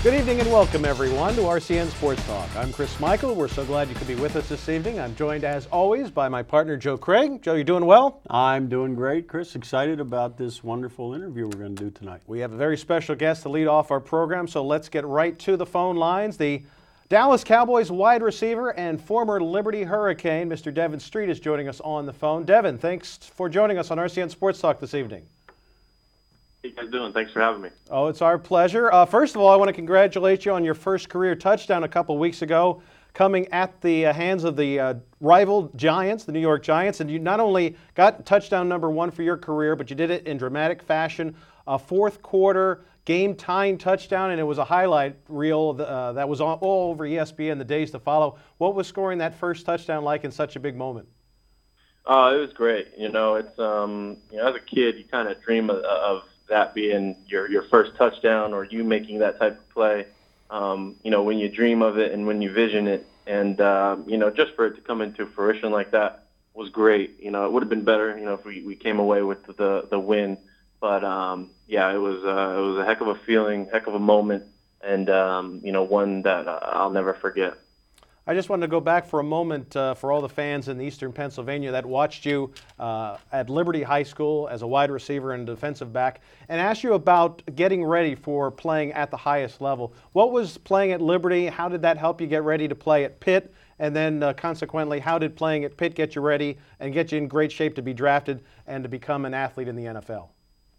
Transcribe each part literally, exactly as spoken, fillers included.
Good evening and welcome everyone to R C N Sports Talk. I'm Chris Michael. We're so glad you could be with us this evening. I'm joined as always by my partner Joe Craig. Joe, you doing well? I'm doing great, Chris. Excited about this wonderful interview we're going to do tonight. We have a very special guest to lead off our program, so let's get right to the phone lines. The Dallas Cowboys wide receiver and former Liberty Hurricane, Mister Devin Street, is joining us on the phone. Devin, thanks for joining us on R C N Sports Talk this evening. How you guys doing? Thanks for having me. Oh, it's our pleasure. Uh, first of all, I want to congratulate you on your first career touchdown a couple weeks ago, coming at the uh, hands of the uh, rival Giants, the New York Giants. And you not only got touchdown number one for your career, but you did it in dramatic fashion. A fourth quarter game-tying touchdown, and it was a highlight reel uh, that was all, all over E S P N the days to follow. What was scoring that first touchdown like in such a big moment? Uh, it was great. You know, it's um, you know, as a kid, you kind of dream of, of that being your your first touchdown or you making that type of play. Um, you know, when you dream of it and when you vision it, and uh, you know, just for it to come into fruition like that was great. You know, it would have been better, you know, if we, we came away with the the win. But um, yeah, it was uh, it was a heck of a feeling, heck of a moment, and um, you know, one that uh, I'll never forget. I just wanted to go back for a moment uh, for all the fans in Eastern Pennsylvania that watched you uh, at Liberty High School as a wide receiver and defensive back, and ask you about getting ready for playing at the highest level. What was playing at Liberty? How did that help you get ready to play at Pitt? And then uh, consequently, how did playing at Pitt get you ready and get you in great shape to be drafted and to become an athlete in the N F L?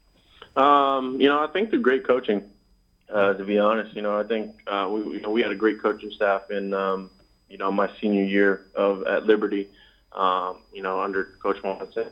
Um, you know, I think through great coaching, uh, to be honest. You know, I think uh, we, you know, we had a great coaching staff in, um, you know, my senior year of at Liberty, um, you know, under Coach Monson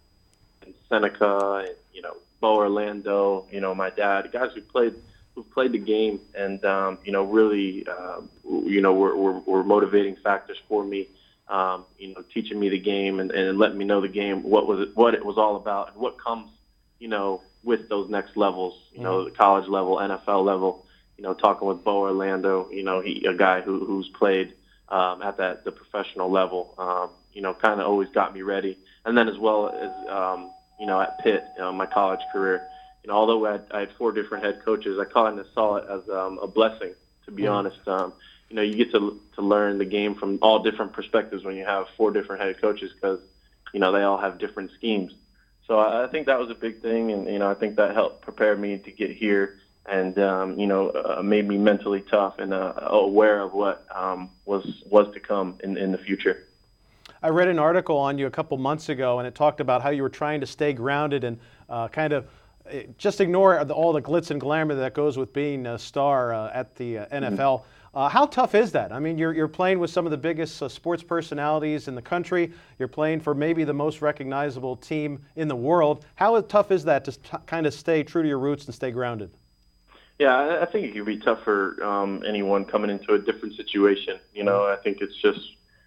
and Seneca and, you know, Bo Orlando, you know, my dad, guys who played who played the game and, um, you know, really, uh, you know, were, were, were motivating factors for me, um, you know, teaching me the game and, and letting me know the game, what was it, what it was all about and what comes, you know, with those next levels, you know, the college level, N F L level, you know, talking with Bo Orlando, you know, he a guy who who's played um, at that the professional level, um, you know, kind of always got me ready. And then as well as, um, you know, at Pitt, you know, my college career, you know, although I had, I had four different head coaches, I kind of saw it as um, a blessing, to be mm-hmm. honest. Um, you know, you get to to learn the game from all different perspectives when you have four different head coaches because, you know, they all have different schemes. So I think that was a big thing, and, you know, I think that helped prepare me to get here and, um, you know, uh, made me mentally tough and uh, aware of what um, was was to come in, in the future. I read an article on you a couple months ago, and it talked about how you were trying to stay grounded and uh, kind of just ignore all the glitz and glamour that goes with being a star uh, at the uh, N F L. Mm-hmm. Uh, how tough is that? I mean, you're you're playing with some of the biggest uh, sports personalities in the country. You're playing for maybe the most recognizable team in the world. How tough is that to t- kind of stay true to your roots and stay grounded? Yeah, I think it can be tough for um, anyone coming into a different situation. You know, I think it's just,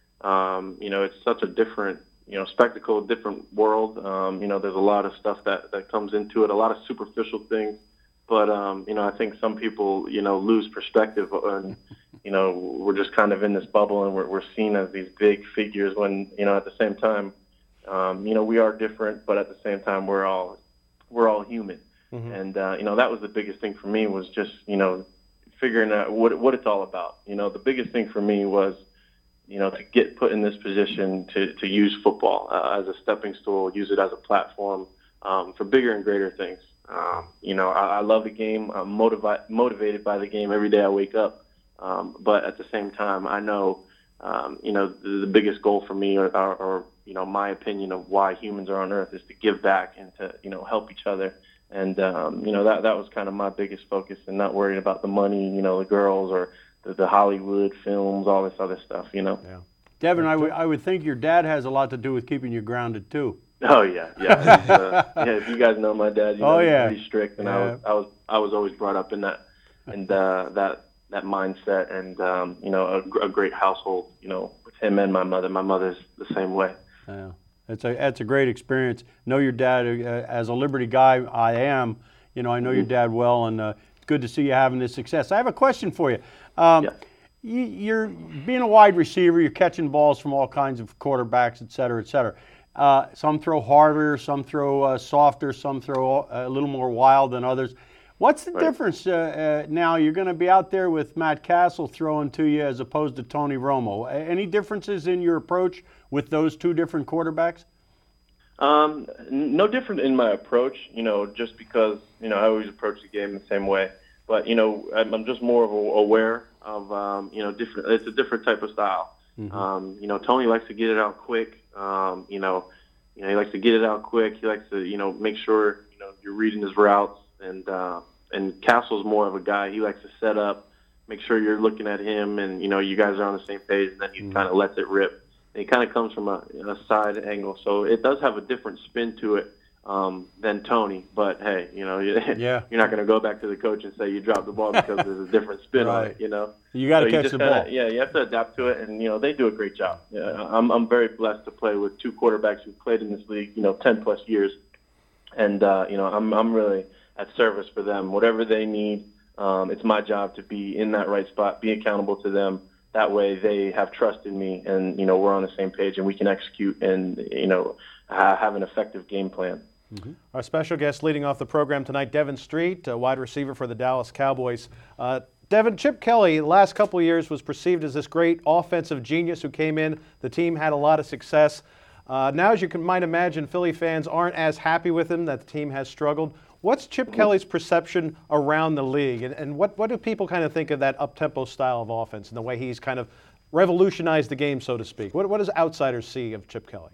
um, you know, it's such a different, you know, spectacle, different world. Um, you know, there's a lot of stuff that, that comes into it, a lot of superficial things. But, um, you know, I think some people, you know, lose perspective and, you know, we're just kind of in this bubble and we're, we're seen as these big figures when, you know, at the same time, um, you know, we are different, but at the same time, we're all, we're all human. Mm-hmm. And, uh, you know, that was the biggest thing for me was just, you know, figuring out what, what it's all about. You know, the biggest thing for me was, you know, to get put in this position to, to use football uh, as a stepping stool, use it as a platform um, for bigger and greater things. Um, you know, I, I love the game. I'm motivi- motivated by the game every day I wake up. Um, but at the same time, I know, um, you know, the, the biggest goal for me or, or, or, you know, my opinion of why humans are on Earth is to give back and to, you know, help each other. And, um, you know, that, that was kind of my biggest focus and not worrying about the money, you know, the girls or the, the Hollywood films, all this other stuff, you know. Yeah. Devin, I would I would think your dad has a lot to do with keeping you grounded, too. Oh yeah, yeah, uh, yeah. If you guys know my dad, you know, oh, yeah. he's pretty strict, and yeah. I was, I was, I was always brought up in that, and uh, that, that mindset, and um, you know, a, a great household, you know, with him and my mother. My mother's the same way. Yeah, it's a, that's a great experience. Know your dad uh, as a Liberty guy. I am. You know, I know mm-hmm. your dad well, and uh, it's good to see you having this success. I have a question for you. Um, yeah. you. You're being a wide receiver. You're catching balls from all kinds of quarterbacks, et cetera, et cetera. Uh, some throw harder, some throw uh, softer, some throw a little more wild than others. What's the Right. difference uh, uh, now? You're going to be out there with Matt Castle throwing to you as opposed to Tony Romo. A- Any differences in your approach with those two different quarterbacks? Um, n- no different in my approach, you know, just because, you know, I always approach the game the same way. But, you know, I'm, I'm just more of a, aware of, um, you know, different, it's a different type of style. Mm-hmm. Um, you know, Tony likes to get it out quick. Um, you know, you know, he likes to get it out quick. He likes to, you know, make sure, you know, you're reading his routes. And, uh, and Castle's more of a guy. He likes to set up, make sure you're looking at him and, you know, you guys are on the same page, and then he mm-hmm. kind of lets it rip. It kind of comes from a, a side angle, so it does have a different spin to it um, than Tony. But hey, you know, yeah. you're not going to go back to the coach and say you dropped the ball because there's a different spin right. on it. You know, you got to so catch just the kinda, ball. Yeah, you have to adapt to it, and you know they do a great job. Yeah, I'm I'm very blessed to play with two quarterbacks who've played in this league, you know, ten plus years, and uh, you know I'm I'm really at service for them. Whatever they need, um, it's my job to be in that right spot, be accountable to them. That way they have trust in me, and, you know, we're on the same page and we can execute and, you know, ha- have an effective game plan. Mm-hmm. Our special guest leading off the program tonight, Devin Street, a wide receiver for the Dallas Cowboys. Uh, Devin, Chip Kelly, the last couple of years, was perceived as this great offensive genius who came in. The team had a lot of success. Uh, now, as you can, might imagine, Philly fans aren't as happy with him, that the team has struggled. What's Chip Kelly's perception around the league, and, and what, what do people kind of think of that up-tempo style of offense and the way he's kind of revolutionized the game, so to speak? What, what does outsiders see of Chip Kelly?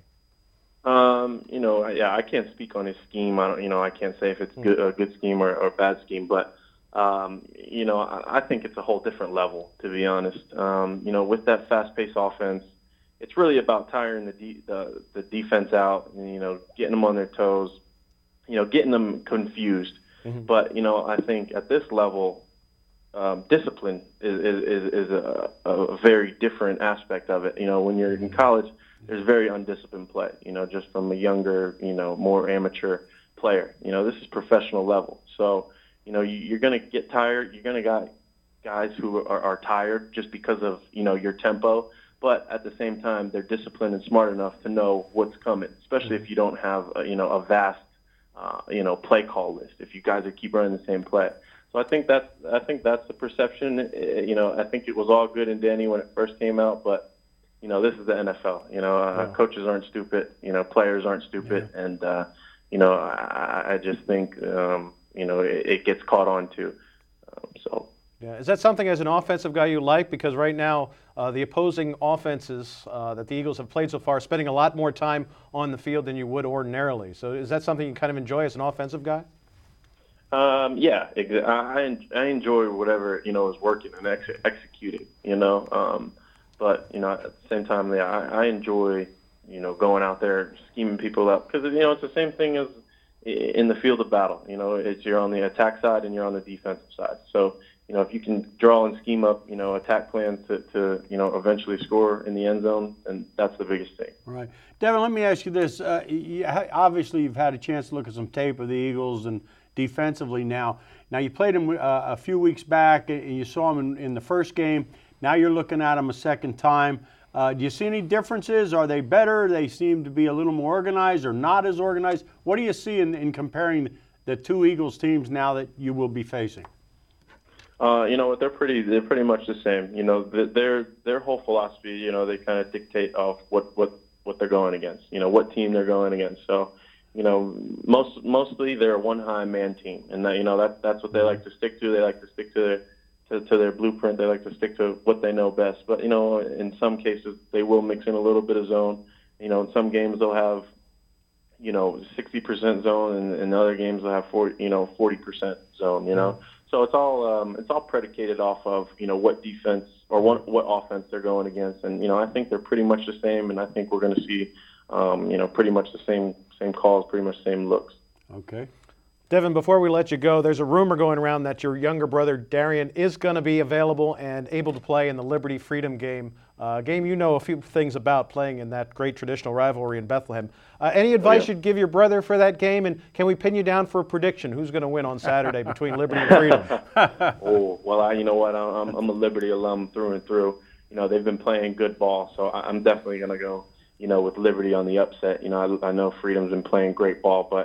Um, you know, yeah, I can't speak on his scheme. I don't, you know, I can't say if it's good, a good scheme or, or a bad scheme, but um, you know, I, I think it's a whole different level, to be honest. Um, you know, with that fast-paced offense, it's really about tiring the de- the, the defense out, and, you know, getting them on their toes. You know, getting them confused. Mm-hmm. But, you know, I think at this level, um, discipline is, is, is a, a very different aspect of it. You know, when you're in college, there's very undisciplined play, you know, just from a younger, you know, more amateur player. You know, this is professional level. So, you know, you, you're going to get tired. You're going to got guys who are, are tired just because of, you know, your tempo. But at the same time, they're disciplined and smart enough to know what's coming, especially if you don't have, a, you know, a vast Uh, you know, play call list. If you guys would keep running the same play, so I think that's I think that's the perception. It, you know, I think it was all good and dandy when it first came out, but you know, this is the N F L. You know, uh, yeah. Coaches aren't stupid. You know, players aren't stupid, yeah. and uh, you know, I, I just think um, you know it, it gets caught on too. Um, so. Yeah, is that something as an offensive guy you like? Because right now, uh, the opposing offenses uh, that the Eagles have played so far are spending a lot more time on the field than you would ordinarily. So is that something you kind of enjoy as an offensive guy? Um, yeah, I, I enjoy whatever, you know, is working and ex- executing, you know. Um, but, you know, at the same time, yeah, I, I enjoy, you know, going out there, scheming people up. Because, you know, it's the same thing as in the field of battle. You know, it's you're on the attack side and you're on the defensive side. So, you know, if you can draw and scheme up, you know, attack plans to, to, you know, eventually score in the end zone, and that's the biggest thing. Right. Devin, let me ask you this. Uh, you, obviously, you've had a chance to look at some tape of the Eagles and defensively now. Now, you played them uh, a few weeks back, and you saw them in, in the first game. Now you're looking at them a second time. Uh, do you see any differences? Are they better? They seem to be a little more organized or not as organized. What do you see in, in comparing the two Eagles teams now that you will be facing? Uh, you know what? They're pretty. They're pretty much the same. You know, the, their their whole philosophy. You know, they kind of dictate off what, what, what they're going against. You know, what team they're going against. So, you know, most mostly they're a one high man team, and that, you know that that's what they like to stick to. They like to stick to their to, to their blueprint. They like to stick to what they know best. But you know, in some cases they will mix in a little bit of zone. You know, in some games they'll have, you know, sixty percent zone, and in other games they'll have forty, you know, forty percent zone. You know. So it's all um, it's all predicated off of, you know, what defense or what what offense they're going against, and you know I think they're pretty much the same, and I think we're going to see, um, you know, pretty much the same same calls, pretty much same looks. Okay. Devin, before we let you go, there's a rumor going around that your younger brother Darian is going to be available and able to play in the Liberty Freedom game, a uh, game you know a few things about, playing in that great traditional rivalry in Bethlehem. Uh, any advice oh, yeah. you'd give your brother for that game, and can we pin you down for a prediction? Who's going to win on Saturday between Liberty and Freedom? oh, well, I, you know what, I'm, I'm a Liberty alum through and through. You know, they've been playing good ball, so I'm definitely going to go, you know, with Liberty on the upset. You know, I, I know Freedom's been playing great ball, but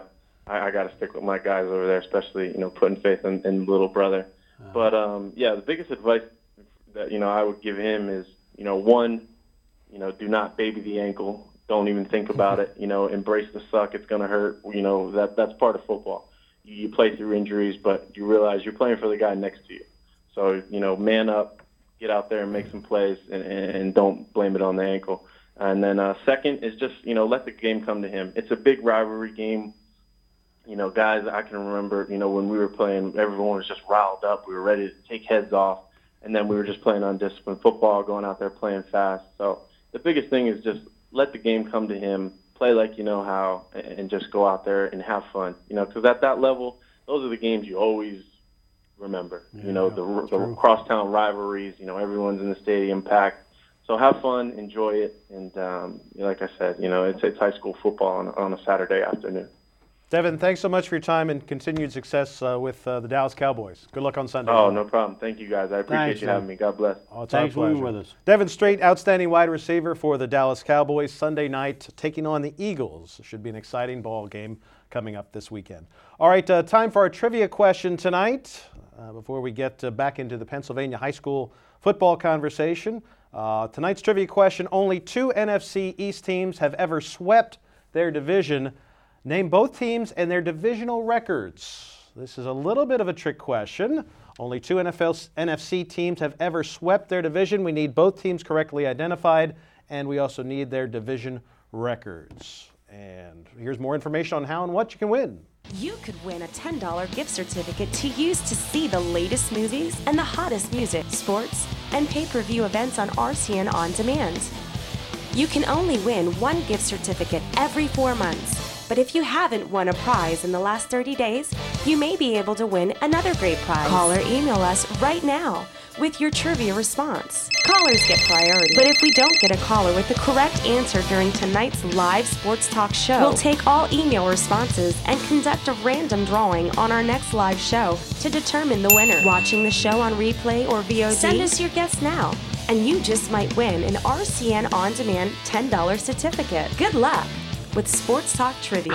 I, I got to stick with my guys over there, especially, you know, putting faith in, in little brother. Uh-huh. But, um, yeah, the biggest advice that, you know, I would give him is, you know, one, you know, do not baby the ankle. Don't even think about it. You know, embrace the suck. It's going to hurt. You know, that that's part of football. You, you play through injuries, but you realize you're playing for the guy next to you. So, you know, man up, get out there and make some plays, and, and don't blame it on the ankle. And then uh, second is just, you know, let the game come to him. It's a big rivalry game. You know, guys, I can remember, you know, when we were playing, everyone was just riled up. We were ready to take heads off. And then we were just playing undisciplined football, going out there playing fast. So the biggest thing is just let the game come to him, play like you know how, and just go out there and have fun. You know, because at that level, those are the games you always remember. Yeah, you know, the, the crosstown rivalries, you know, everyone's in the stadium packed. So have fun, enjoy it, and um, like I said, you know, it's, it's high school football on, on a Saturday afternoon. Devin, thanks so much for your time and continued success uh, with uh, the Dallas Cowboys. Good luck on Sunday. Oh, no problem. Thank you, guys. I appreciate thanks, you man. having me. God bless. Oh, it's thanks our for pleasure. being with us. Devin Strait, outstanding wide receiver for the Dallas Cowboys, Sunday night taking on the Eagles. Should be an exciting ball game coming up this weekend. All right, uh, time for our trivia question tonight. Uh, before we get uh, back into the Pennsylvania high school football conversation, uh, tonight's trivia question: only two N F C East teams have ever swept their division. Name both teams and their divisional records. This is a little bit of a trick question. Only two N F L, N F C teams have ever swept their division. We need both teams correctly identified, and we also need their division records. And here's more information on how and what you can win. You could win a ten dollars gift certificate to use to see the latest movies and the hottest music, sports, and pay-per-view events on R C N On Demand. You can only win one gift certificate every four months. But if you haven't won a prize in the last thirty days, you may be able to win another great prize. Call or email us right now with your trivia response. Callers get priority. But if we don't get a caller with the correct answer during tonight's live sports talk show, we'll take all email responses and conduct a random drawing on our next live show to determine the winner. Watching the show on replay or V O D? Send us your guess now, and you just might win an R C N On Demand ten dollars certificate. Good luck with Sports Talk Trivia.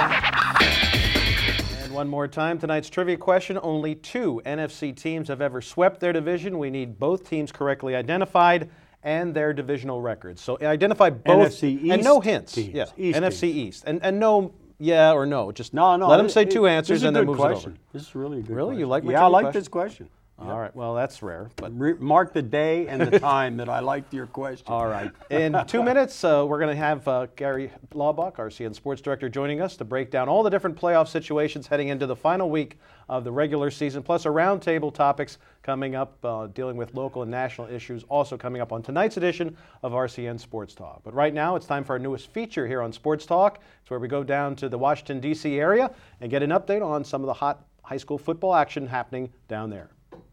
And one more time, tonight's trivia question: only two N F C teams have ever swept their division. We need both teams correctly identified and their divisional records. So identify both, N F C East and no hints. Teams. Yeah, East N F C teams. East, and and no yeah or no. Just no, no. let them say it, two answers this is a and then good move question. it over. This is really a good. Really, question. you like my Yeah, I trivia like question? this question. All right, well, that's rare. But Re- mark the day and the time that I liked your question. all right. In two minutes, uh, we're going to have uh, Gary Laubach, R C N Sports Director, joining us to break down all the different playoff situations heading into the final week of the regular season, plus a roundtable topics coming up, uh, dealing with local and national issues, also coming up on tonight's edition of R C N Sports Talk. But right now, it's time for our newest feature here on Sports Talk. It's where we go down to the Washington, D C area and get an update on some of the hot high school football action happening down there.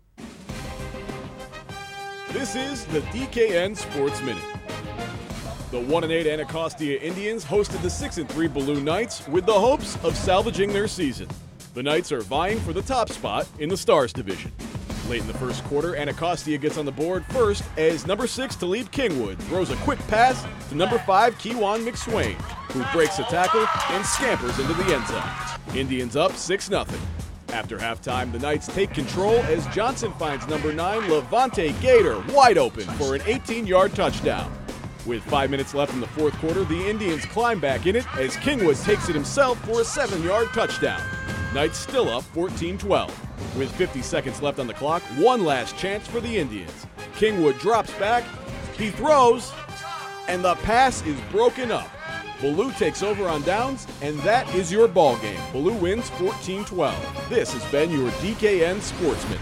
This is the D K N Sports Minute. The one and eight Anacostia Indians hosted the six and three Balloon Knights with the hopes of salvaging their season. The Knights are vying for the top spot in the Stars division. Late in the first quarter, Anacostia gets on the board first as number six Talib Kingwood throws a quick pass to number five Kewan McSwain, who breaks a tackle and scampers into the end zone. Indians up six nothing. After halftime, the Knights take control as Johnson finds number nine Levante Gator wide open for an eighteen-yard touchdown. With five minutes left in the fourth quarter, the Indians climb back in it as Kingwood takes it himself for a seven-yard touchdown. Knights still up fourteen twelve. With fifty seconds left on the clock, one last chance for the Indians. Kingwood drops back, he throws, and the pass is broken up. Ballou takes over on downs, and that is your ball game. Ballou wins fourteen twelve. This has been your D K N Sports Minute.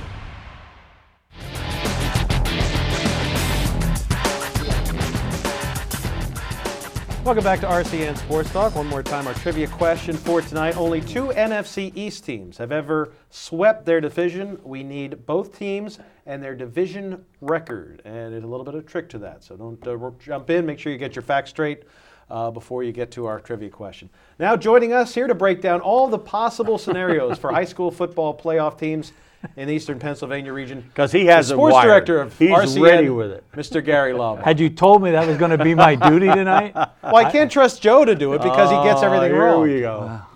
Welcome back to R C N Sports Talk. One more time, our trivia question for tonight. Only two N F C East teams have ever swept their division. We need both teams and their division record. And there's a little bit of a trick to that, so don't uh, jump in. Make sure you get your facts straight uh, before you get to our trivia question. Now joining us here to break down all the possible scenarios for high school football playoff teams in the Eastern Pennsylvania region. Because he has the a sports wired. director of He's R C N, ready with it. Mister Gary Laubach. Had you told me that was going to be my duty tonight? Well, I can't trust Joe to do it because he gets everything oh, here wrong. we go.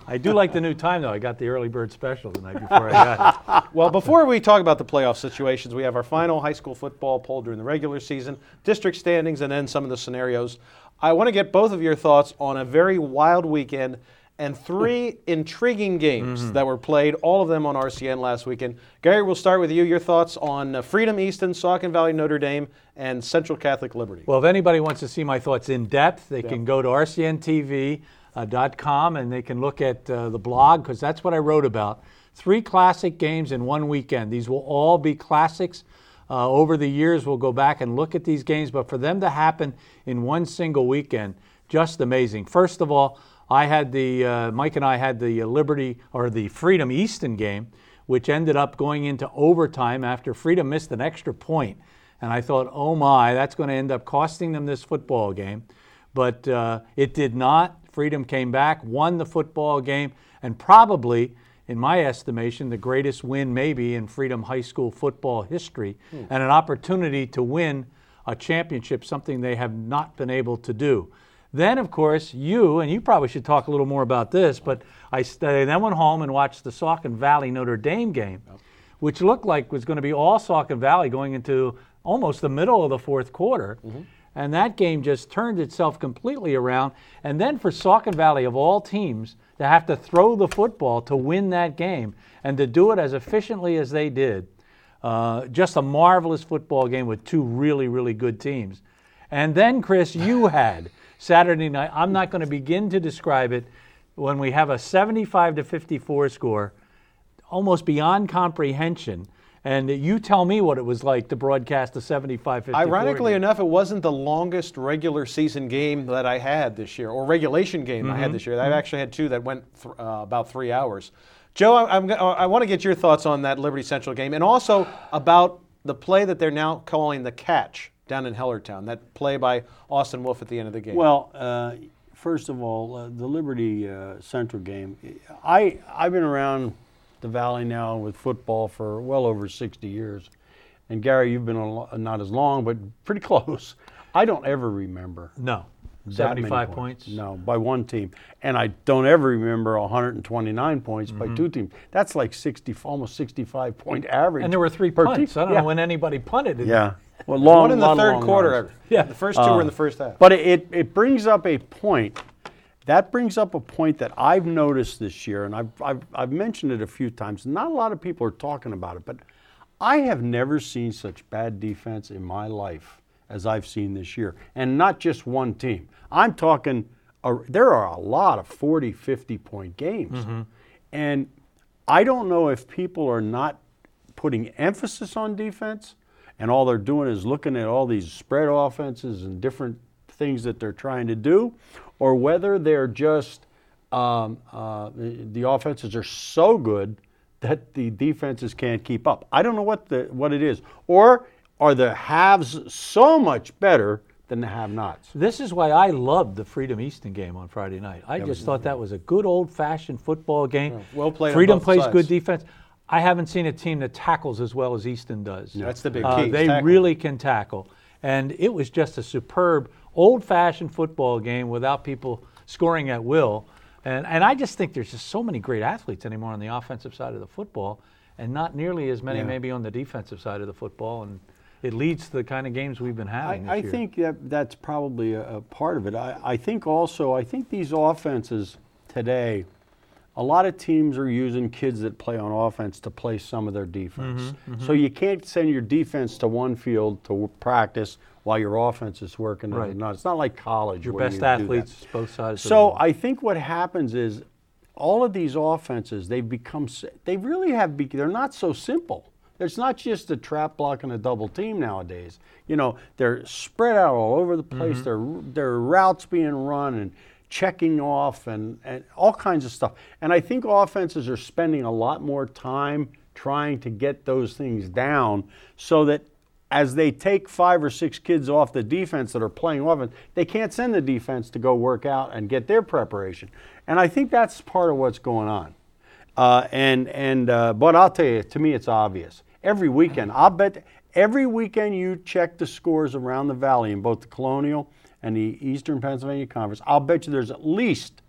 I do like the new time, though. I got the early bird special the night before I got it. Well, before we talk about the playoff situations, we have our final high school football poll during the regular season, district standings, and then some of the scenarios. I want to get both of your thoughts on a very wild weekend and three intriguing games mm-hmm. that were played, all of them on R C N last weekend. Gary, we'll start with you. Your thoughts on uh, Freedom Easton, Saucon Valley Notre Dame, and Central Catholic Liberty. Well, if anybody wants to see my thoughts in depth, they yeah. can go to R C N T V dot com and they can look at uh, the blog, because that's what I wrote about. Three classic games in one weekend. These will all be classics. Uh, over the years, we'll go back and look at these games, but for them to happen in one single weekend, just amazing. First of all, I had the, uh, Mike and I had the Liberty, or the Freedom Easton game, which ended up going into overtime after Freedom missed an extra point. And I thought, oh my, that's going to end up costing them this football game. But uh, it did not. Freedom came back, won the football game, and probably, in my estimation, the greatest win maybe in Freedom High School football history, hmm. and an opportunity to win a championship, something they have not been able to do. Then, of course, you, and you probably should talk a little more about this, but I then went home and watched the Saucon Valley Notre Dame game, yep. which looked like was going to be all Saucon Valley going into almost the middle of the fourth quarter. Mm-hmm. And that game just turned itself completely around. And then for Saucon Valley, of all teams, to have to throw the football to win that game and to do it as efficiently as they did, uh, just a marvelous football game with two really, really good teams. And then, Chris, you had Saturday night. I'm not going to begin to describe it. When we have a seventy-five to fifty-four score, almost beyond comprehension. And you tell me what it was like to broadcast a seventy-five fifty-four. Ironically game. enough, it wasn't the longest regular season game that I had this year, or regulation game mm-hmm. I had this year. I've actually had two that went th- uh, about three hours. Joe, I, I'm, I want to get your thoughts on that Liberty Central game, and also about the play that they're now calling the catch down in Hellertown, that play by Austin Wolf at the end of the game. Well, uh, first of all, uh, the Liberty uh, Central game, I, I've been around the Valley now with football for well over sixty years. And Gary, you've been a, not as long, but pretty close. I don't ever remember. No. seventy-five points. points? No, by one team. And I don't ever remember one hundred twenty-nine points mm-hmm. by two teams. That's like sixty, almost sixty-five point average. And there were three punts. Team. I don't yeah. know when anybody punted. Yeah. Well, long, one in the long, third long quarter. runs. Yeah. The first two uh, were in the first half. But it, it brings up a point. That brings up a point that I've noticed this year, and I've, I've, I've mentioned it a few times. Not a lot of people are talking about it, but I have never seen such bad defense in my life as I've seen this year. And not just one team. I'm talking, uh, there are a lot of forty, fifty point games. Mm-hmm. And I don't know if people are not putting emphasis on defense, and all they're doing is looking at all these spread offenses and different things that they're trying to do, or whether they're just um, uh, the, the offenses are so good that the defenses can't keep up. I don't know what the what it is. Or are the haves so much better than the have-nots? This is why I loved the Freedom Easton game on Friday night. I that just thought that was a good old-fashioned football game. Yeah, well played. Freedom on both plays sides. good defense. I haven't seen a team that tackles as well as Easton does. Yeah, that's the big uh, key. They tackling. really can tackle. And it was just a superb old-fashioned football game without people scoring at will. And and I just think there's just so many great athletes anymore on the offensive side of the football, and not nearly as many yeah. maybe on the defensive side of the football. And it leads to the kind of games we've been having I, this I year. think that that's probably a, a part of it. I, I think also, I think these offenses today, a lot of teams are using kids that play on offense to play some of their defense. Mm-hmm, mm-hmm. So you can't send your defense to one field to practice while your offense is working. Right. No, it's not like college. Your where best you athletes, do that. both sides. So of the I think what happens is all of these offenses, they've become, they really have, be, they're not so simple. It's not just a trap block and a double team nowadays. You know, they're spread out all over the place. Mm-hmm. There are routes being run and checking off and, and all kinds of stuff. And I think offenses are spending a lot more time trying to get those things down so that as they take five or six kids off the defense that are playing offense, they can't send the defense to go work out and get their preparation. And I think that's part of what's going on. Uh, and and uh, but I'll tell you, to me, it's obvious. Every weekend, I'll bet every weekend you check the scores around the Valley in both the Colonial and the Eastern Pennsylvania Conference, I'll bet you there's at least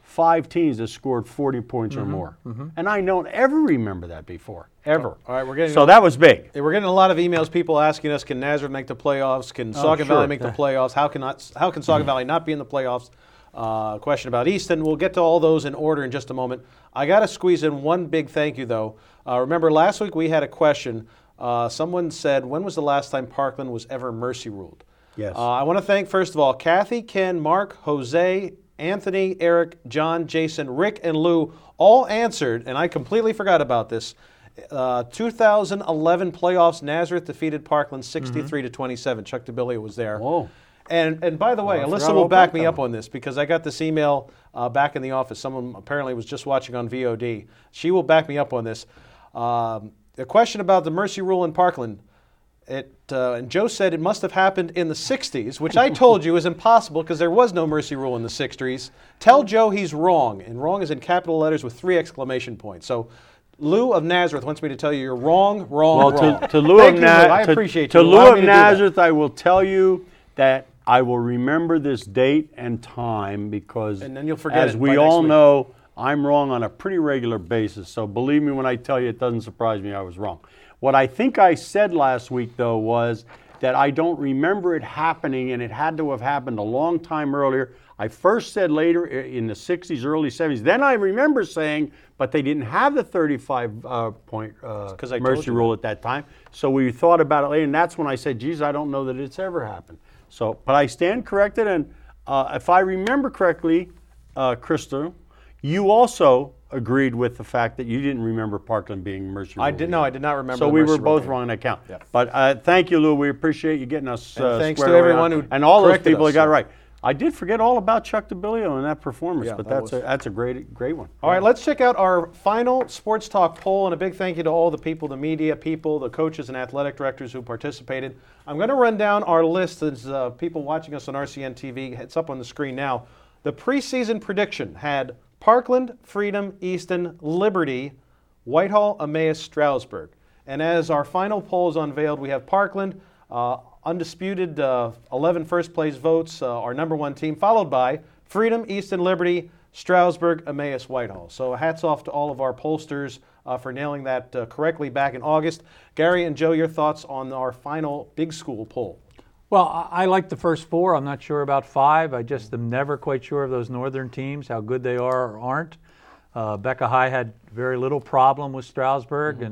five teams that scored forty points mm-hmm. or more. Mm-hmm. And I don't ever remember that before, ever. All right, we're getting so that was big. We're getting a lot of emails, people asking us, can Nazareth make the playoffs? Can oh, Sauga sure. Valley make the playoffs? How can not, how can Sauga mm-hmm. Valley not be in the playoffs? Uh, question about Easton. We'll get to all those in order in just a moment. I got to squeeze in one big thank you, though. Uh, remember, last week we had a question. Uh, someone said, when was the last time Parkland was ever mercy ruled? Yes. Uh, I want to thank, first of all, Kathy, Ken, Mark, Jose, Anthony, Eric, John, Jason, Rick, and Lou all answered, and I completely forgot about this. Uh, two thousand eleven playoffs, Nazareth defeated Parkland sixty-three to twenty-seven. Chuck DeBillia was there. Whoa. And and by the way, well, Alyssa will back me up on this because I got this email uh, back in the office. Someone apparently was just watching on V O D. She will back me up on this. Um, the question about the mercy rule in Parkland. It, uh, and Joe said it must have happened in the sixties, which I told you is impossible because there was no mercy rule in the sixties. Tell Joe he's wrong, and wrong is in capital letters with three exclamation points. So Lou of Nazareth wants me to tell you you're wrong, wrong, well, wrong. To, to Lou Thank of you, Lou. I to, appreciate to you. To Lou Allow of Nazareth, I will tell you that I will remember this date and time because, and then you'll forget as it we by all next week. know, I'm wrong on a pretty regular basis. So believe me when I tell you, it doesn't surprise me I was wrong. What I think I said last week, though, was that I don't remember it happening, and it had to have happened a long time earlier. I first said later in the sixties, early seventies. Then I remember saying, but they didn't have the thirty-five uh, point uh, mercy rule at that time. So we thought about it later, and that's when I said, geez, I don't know that it's ever happened. So, but I stand corrected, and uh, if I remember correctly, uh, Krista, you also agreed with the fact that you didn't remember Parkland being mercy rule. I did no, I did not remember. So the we mercy were both rule. wrong on that count. Yeah. But uh, thank you, Lou. We appreciate you getting us. And Uh, thanks to squared away everyone on. who and all those corrected people us, who got so. it right. I did forget all about Chuck DeBilio in that performance, Yeah, but that that's was- a that's a great great one. All right, let's check out our final Sports Talk poll, and a big thank you to all the people, the media people, the coaches and athletic directors who participated. I'm going to run down our list as uh, people watching us on R C N T V. It's up on the screen now. The preseason prediction had Parkland, Freedom, Easton, Liberty, Whitehall, Emmaus, Stroudsburg. And as our final poll is unveiled, we have Parkland, uh, undisputed uh, eleven first place votes, uh, our number one team, followed by Freedom, Easton, Liberty, Stroudsburg, Emmaus, Whitehall. So hats off to all of our pollsters uh, for nailing that uh, correctly back in August. Gary and Joe, your thoughts on our final big school poll? Well, I, I like the first four. I'm not sure about five. I just am never quite sure of those northern teams, how good they are or aren't. Uh, Becca High had very little problem with Stroudsburg, mm-hmm. and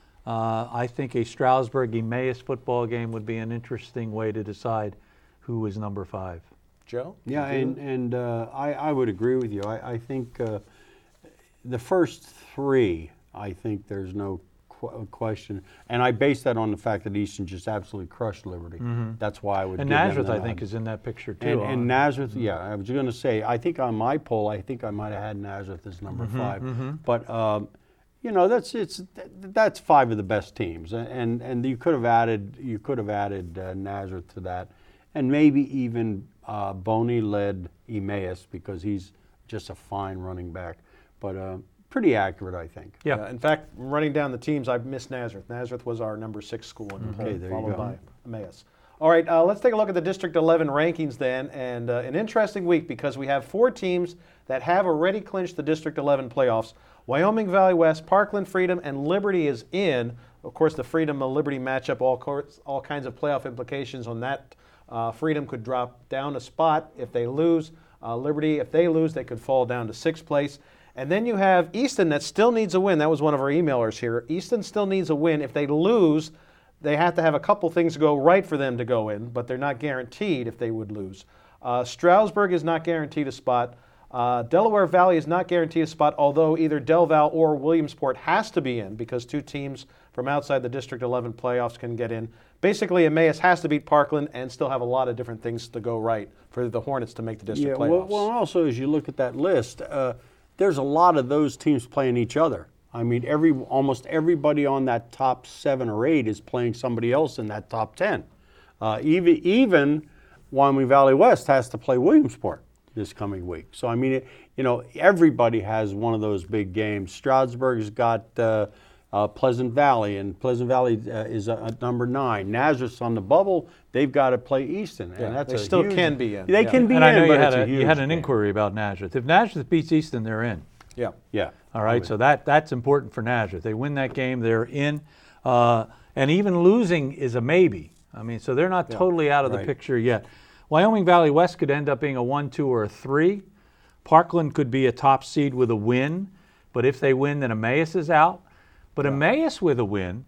uh, I think a Stroudsburg-Emmaus football game would be an interesting way to decide who is number five. Joe? Yeah, and, and uh, I, I would agree with you. I, I think uh, the first three, I think there's no qu- question. And I base that on the fact that Easton just absolutely crushed Liberty. Mm-hmm. That's why I would And give them Nazareth, the I nod. think, is in that picture, too. And, huh? and Nazareth, yeah, I was going to say, I think on my poll, I think I might have had Nazareth as number Mm-hmm, five. mm-hmm. But, um, you know, that's it's that's five of the best teams. And and you could have added, you could have added uh, Nazareth to that. And maybe even uh, Boney led Emmaus because he's just a fine running back. But uh, pretty accurate, I think. Yeah. Uh, in fact, running down the teams, I've missed Nazareth. Nazareth was our number six school in the Okay, poll, there you followed go. by Emmaus. All right, uh, let's take a look at the District eleven rankings then. And uh, an interesting week because we have four teams that have already clinched the District eleven playoffs. Wyoming Valley West, Parkland, Freedom, and Liberty is in. Of course, the Freedom-Liberty matchup, all, course, all kinds of playoff implications on that. Uh, Freedom could drop down a spot if they lose. Uh, Liberty, if they lose, they could fall down to sixth place. And then you have Easton that still needs a win. That was one of our emailers here. Easton still needs a win. If they lose, they have to have a couple things go right for them to go in, but they're not guaranteed if they would lose. Uh, Stroudsburg is not guaranteed a spot. Uh, Delaware Valley is not guaranteed a spot, although either Del Val or Williamsport has to be in because two teams from outside the District eleven playoffs can get in. Basically, Emmaus has to beat Parkland and still have a lot of different things to go right for the Hornets to make the district yeah, playoffs. Well, well, also, as you look at that list, uh, there's a lot of those teams playing each other. I mean, every almost everybody on that top seven or eight is playing somebody else in that top ten. Uh, even, even Wyoming Valley West has to play Williamsport this coming week. So, I mean, it, you know, everybody has one of those big games. Stroudsburg's got uh, uh, Pleasant Valley, and Pleasant Valley uh, is uh, at number nine. Nazareth's on the bubble. They've got to play Easton, Yeah, and that's they a still huge, can be in. They Yeah. can be and in, I know you but had, it's a, a, huge you had an game. inquiry about Nazareth. If Nazareth beats Easton, they're in. Yeah. Yeah. All right, so that that's important for Nazareth. They win that game, they're in. Uh, and even losing is a maybe. I mean, so they're not totally out of the right. picture yet. Wyoming Valley West could end up being a one, two, or a three. Parkland could be a top seed with a win, but if they win, then Emmaus is out. But Emmaus with a win,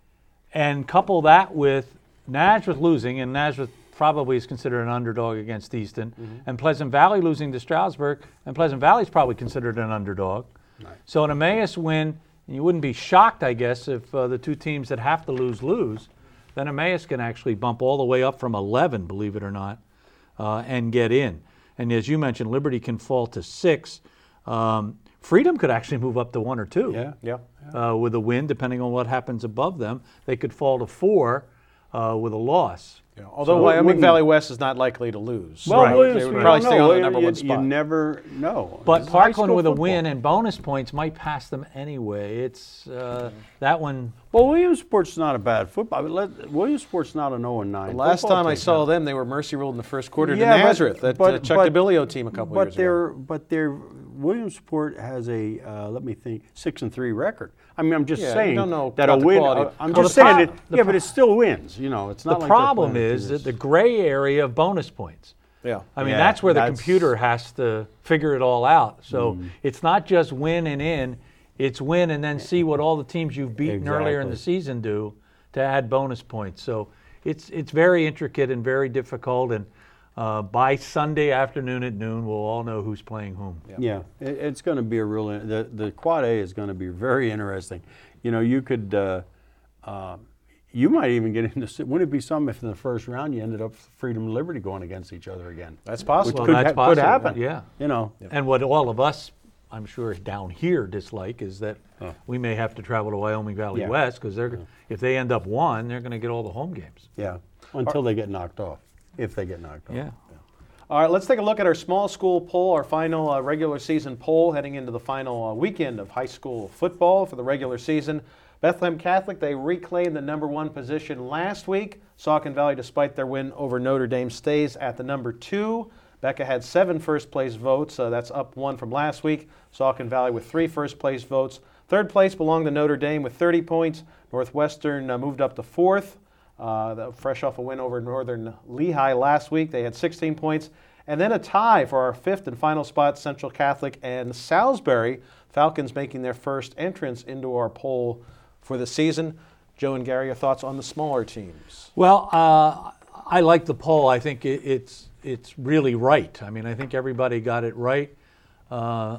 and couple that with Nazareth losing, and Nazareth probably is considered an underdog against Easton, mm-hmm. and Pleasant Valley losing to Stroudsburg, and Pleasant Valley is probably considered an underdog. Right. So an Emmaus win, and you wouldn't be shocked, I guess, if uh, the two teams that have to lose lose, then Emmaus can actually bump all the way up from eleven, believe it or not, uh, and get in. And as you mentioned, Liberty can fall to six. Um, Freedom could actually move up to one or two. Yeah, yeah. Uh, with a win, depending on what happens above them. They could fall to four uh, with a loss. Yeah, although So Wyoming wouldn't- Valley West is not likely to lose. Well, Right. Williams, They would we probably don't stay know. on the number you, one you spot. never know. But This is high Parkland school with a football. win and bonus points might pass them anyway. It's uh, that one. Well, Williamsport's not a bad football. I mean, let, Williamsport's not an oh and nine. The last football time I team. saw them, they were mercy ruled in the first quarter Yeah, to but- Nazareth, that but- uh, Chuck but- DeBillio team a couple but years they're, ago. But they're, Williamsport has a, uh, let me think, six and three record. I mean, I'm just Yeah, you saying don't know that a about the win. quality. uh, I'm Well, just the saying pro- it. the Yeah, pro- but it still wins. You know, it's not The like they're problem playing is this- that the gray area of bonus points. Yeah. I mean, Yeah, that's where the that's- computer has to figure it all out. So it's not just win and in, it's win and then see what all the teams you've beaten earlier in the Exactly. season do to add bonus points. So it's it's very intricate and very difficult. And uh, by Sunday afternoon at noon, we'll all know who's playing whom. Yeah, it, it's going to be a real. The the quad A is going to be very interesting. You know, you could. Uh, uh, you might even get into. Wouldn't it be something if in the first round you ended up Freedom and Liberty going against each other again? That's possible. Well, could, that's ha- could possible, happen. yeah. You know. And what all of us, I'm sure, down here dislike is that we may have to travel to Wyoming Valley Yeah. West because they're if they end up one, they're going to get all the home games. Yeah. Until they get knocked off, if they get knocked off. Yeah. All right, let's take a look at our small school poll, our final uh, regular season poll heading into the final uh, weekend of high school football for the regular season. Bethlehem Catholic, they reclaimed the number one position last week. Saucon Valley, despite their win over Notre Dame, stays at the number two. Becca had seven first place votes. Uh, that's up one from last week. Saucon Valley with three first place votes. Third place belonged to Notre Dame with thirty points. Northwestern uh, moved up to fourth. Uh, the, fresh off a win over Northern Lehigh last week. They had sixteen points. And then a tie for our fifth and final spot, Central Catholic and Salisbury. Falcons making their first entrance into our poll for the season. Joe and Gary, your thoughts on the smaller teams? Well, uh, I like the poll. I think it, it's it's really right. I mean, I think everybody got it right. Uh,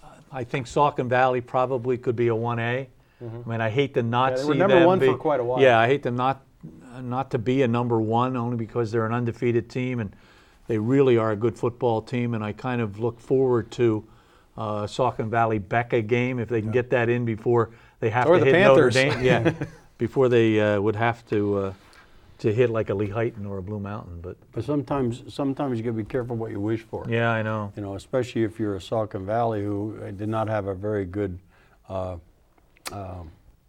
I think Saucon Valley probably could be a one A. Mm-hmm. I mean, I hate to not Yeah, they see were number them one be, for quite a while. Yeah, I hate them not not to be a number one only because they're an undefeated team and they really are a good football team. And I kind of look forward to uh, Saucon Valley Becca game if they can get that in before they have Or to the hit Panthers. Notre Dame. Yeah, before they uh, would have to uh, to hit like a Lehighton or a Blue Mountain. But But sometimes, sometimes you got to be careful what you wish for. yeah, I know. You know, especially if you're a Saucon Valley who uh, did not have a very good uh, um,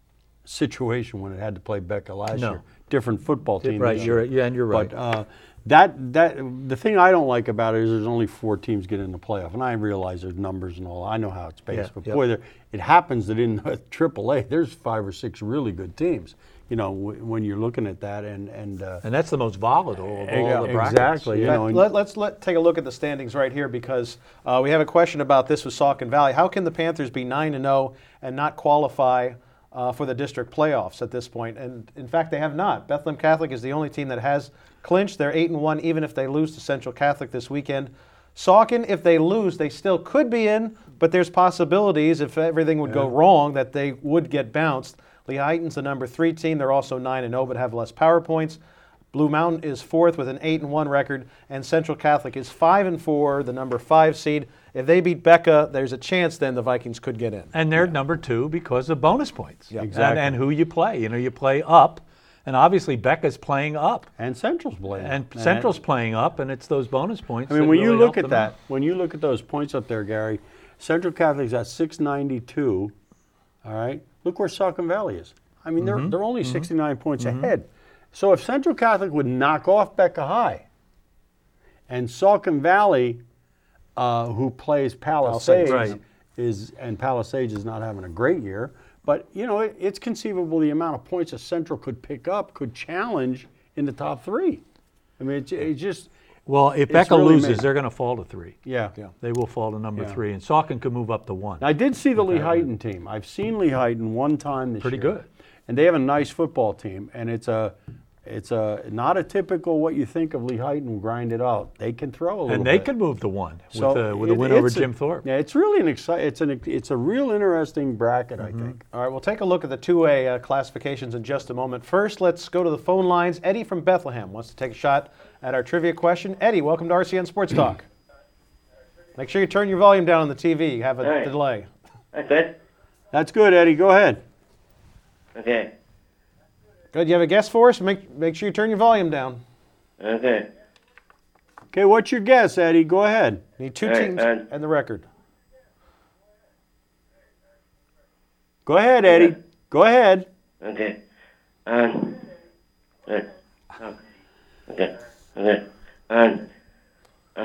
situation when it had to play Becca last No. year. Different football team. Right, this you're year. yeah, and you're right. But uh, that that the thing I don't like about it is there's only four teams get in the playoff, and I realize there's numbers and all. I know how it's based, Yeah, but yep. boy, there, it happens that in triple A there's five or six really good teams. You know, w- when you're looking at that, and and uh, and that's the most volatile of all Yeah, the brackets. exactly, you Yeah. know, and- Let, let's let, take a look at the standings right here because uh, we have a question about this with Saucon Valley. How can the Panthers be nine and oh and not qualify uh, for the district playoffs at this point? And in fact, they have not. Bethlehem Catholic is the only team that has clinched. They're eight and one even if they lose to Central Catholic this weekend. Saucon, if they lose, they still could be in, but there's possibilities if everything would go wrong that they would get bounced. Lehighton's the number three team. They're also nine and oh but have less power points. Blue Mountain is fourth with an eight and one record, and Central Catholic is five and four, the number five seed. If they beat Becca, there's a chance then the Vikings could get in. And they're number two because of bonus points. Yeah. Exactly. And, and who you play. You know, you play up, and obviously Becca's playing up, and Central's playing. and Central's playing up, and it's those bonus points. I mean, that when you really look help at them that, out. when you look at those points up there, Gary, Central Catholic's at six ninety-two, all right? look where Saucon Valley is. I mean, Mm-hmm. they're, they're only mm-hmm. sixty-nine points mm-hmm. ahead. So if Central Catholic would knock off Becca High and Saucon Valley, uh, who plays Palisades, right. is and Palisades is not having a great year, but, you know, it, it's conceivable the amount of points that Central could pick up could challenge in the top three. I mean, it, it just... Well, if Becca really loses, amazing. they're going to fall to three. Yeah. yeah. They will fall to number Yeah. three, and Saucon could move up to one. I did see the Lehighton team. I've seen Lehighton one time this Pretty year. good. And they have a nice football team, and it's a, it's a not a typical what you think of Lehighton grind it out. They can throw a little And they bit. could move to one So with a, with a it- win over it's a- Jim Thorpe. Yeah, it's really an exciting. It's an it's a real interesting bracket, Mm-hmm. I think. All right, we'll take a look at the two A uh, classifications in just a moment. First, let's go to the phone lines. Eddie from Bethlehem wants to take a shot at our trivia question. Eddie, welcome to R C N Sports Talk. Make sure you turn your volume down on the T V. You have a All right. delay. That's it? That's good, Eddie. Go ahead. Okay. Good. You have a guess for us? Make make sure you turn your volume down. Okay. Okay, what's your guess, Eddie? Go ahead. Need two All right, teams uh, and the record. Go ahead, Eddie. Go ahead. Okay. Um. uh, oh, Okay. Okay. Um. Uh.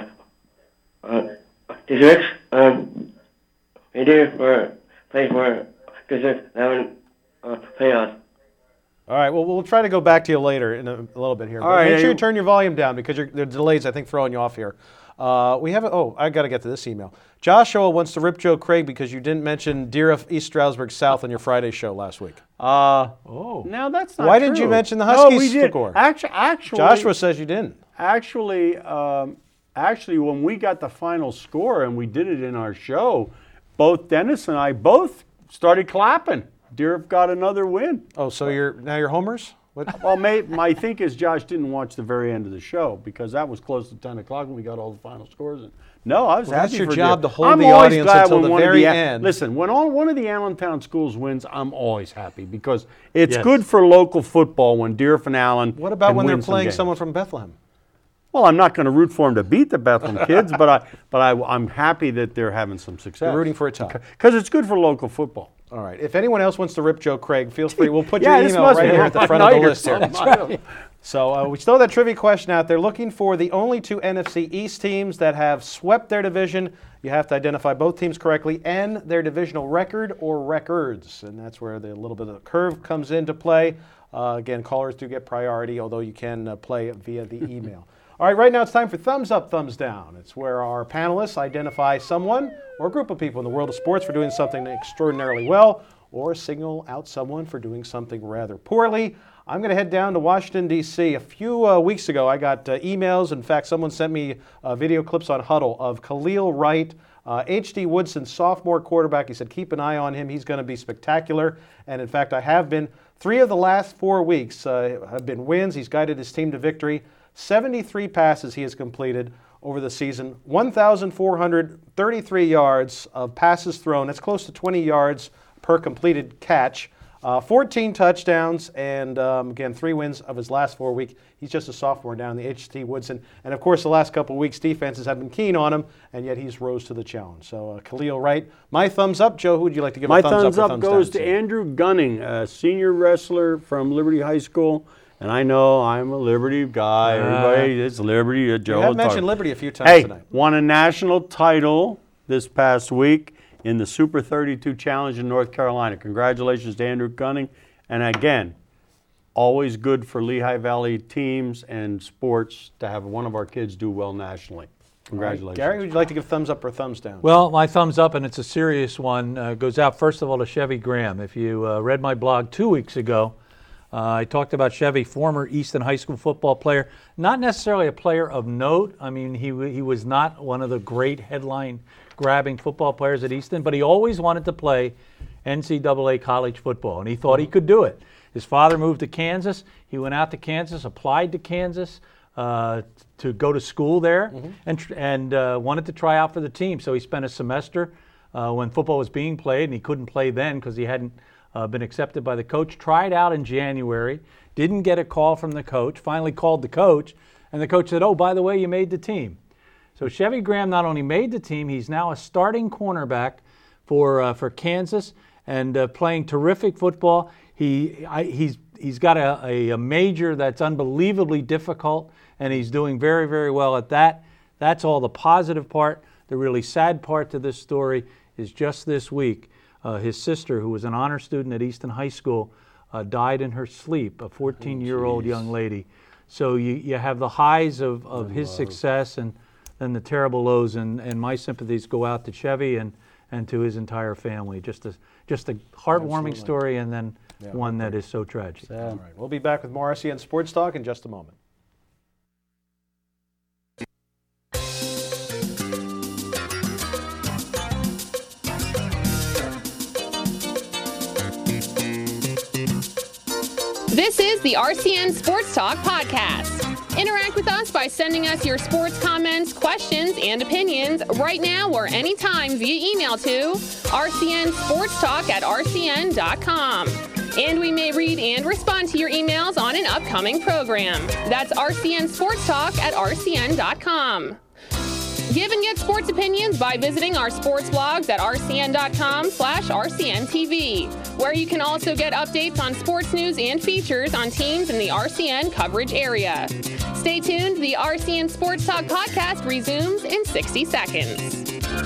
Uh. Districts. Um. We do for play for district eleven uh, playoffs. All right. Well, we'll try to go back to you later in a, a little bit here. All But right, make sure you Eddie. turn your volume down because you're, the delays, I think, throwing you off here. Uh, we have a, oh, I got to get to this email. Joshua wants to rip Joe Craig because you didn't mention Deer of East Stroudsburg South on your Friday show last week. Uh, Oh. now that's not Why didn't true. you mention the No, Huskies we did. score? Actually, actually, Joshua says you didn't. Actually, um, actually, when we got the final score and we did it in our show, both Dennis and I both started clapping. Deer got another win. Oh, so you're now you're homers? What? Well, may, my think is Josh didn't watch the very end of the show because that was close to ten o'clock when we got all the final scores in. No, I was Well, happy that's your for job Deer. to hold I'm the always audience glad until when the one of very the, end. Listen, when all, one of the Allentown schools wins, I'm always happy because it's Yes. good for local football when Deer and Allen. What about can when they're win some playing games. someone from Bethlehem? Well, I'm not going to root for them to beat the Bethlehem kids, but I, but I, I'm happy that they're having some success. You're rooting for a tie. Because it's good for local football. All right. If anyone else wants to rip Joe Craig, feel free. We'll put Yeah, your this email must right be here at the Ron front of the Knight or list here. something. So uh, we still have that trivia question out there. Looking for the only two N F C East teams that have swept their division. You have to identify both teams correctly and their divisional record or records. And that's where the little bit of the curve comes into play. Uh, again, callers do get priority, although you can uh, play via the email. All right, right now it's time for Thumbs Up, Thumbs Down. It's where our panelists identify someone or a group of people in the world of sports for doing something extraordinarily well or signal out someone for doing something rather poorly. I'm going to head down to Washington, D C A few uh, weeks ago, I got uh, emails. In fact, someone sent me uh, video clips on Huddle of Khalil Wright, uh, H D Woodson, sophomore quarterback. He said, keep an eye on him. He's going to be spectacular. And in fact, I have been. Three of the last four weeks uh, have been wins. He's guided his team to victory. seventy-three passes he has completed over the season. one thousand four hundred thirty-three yards of passes thrown. That's close to twenty yards per completed catch. Uh, fourteen touchdowns, and um, again, three wins of his last four weeks. He's just a sophomore down in the H T Woodson. And of course, the last couple of weeks, defenses have been keen on him, and yet he's rose to the challenge. So, uh, Khalil Wright, my thumbs up. Joe, who would you like to give My a thumbs, thumbs up, or up thumbs goes down to Andrew Gunning, a senior wrestler from Liberty High School. And I know I'm a Liberty guy. Everybody, it's Liberty. Uh, Joe You have will talk- mentioned Liberty a few times Hey, tonight. won a national title this past week in the Super thirty-two Challenge in North Carolina. Congratulations to Andrew Gunning. And again, always good for Lehigh Valley teams and sports to have one of our kids do well nationally. Congratulations. Gary, would you like to give thumbs up or thumbs down? Well, my thumbs up, and it's a serious one, uh, goes out first of all to Chevy Graham. If you uh, read my blog two weeks ago, uh, I talked about Chevy, former Easton High School football player, not necessarily a player of note. I mean, he he was not one of the great headline-grabbing football players at Easton, but he always wanted to play N C double A college football, and he thought he could do it. His father moved to Kansas. He went out to Kansas, applied to Kansas uh, to go to school there, mm-hmm. and tr- and uh, wanted to try out for the team. So he spent a semester uh, when football was being played, and he couldn't play then because he hadn't uh, been accepted by the coach. Tried out in January, didn't get a call from the coach. Finally called the coach, and the coach said, "Oh, by the way, you made the team." So Chevy Graham not only made the team, he's now a starting cornerback for uh, for Kansas. and uh, playing terrific football. He I, he's he's got a, a, a major that's unbelievably difficult, and he's doing very, very well at that. That's all the positive part. The really sad part to this story is just this week, uh, his sister, who was an honor student at Easton High School, uh, died in her sleep, a fourteen-year-old oh, young lady. So you, you have the highs of, of his success and then the terrible lows, and, and my sympathies go out to Chevy and, and to his entire family. Just a, just a heartwarming Absolutely. story, and then yeah, one that is so tragic. All right, we'll be back with more R C N Sports Talk in just a moment. This is the R C N Sports Talk podcast. Interact with us by sending us your sports comments, questions, and opinions right now or anytime via email to rcnsportstalk at rcn.com. And we may read and respond to your emails on an upcoming program. That's rcnsportstalk at rcn.com. Give and get sports opinions by visiting our sports blogs at rcn.com slash rcntv, where you can also get updates on sports news and features on teams in the R C N coverage area. Stay tuned. The R C N Sports Talk podcast resumes in sixty seconds.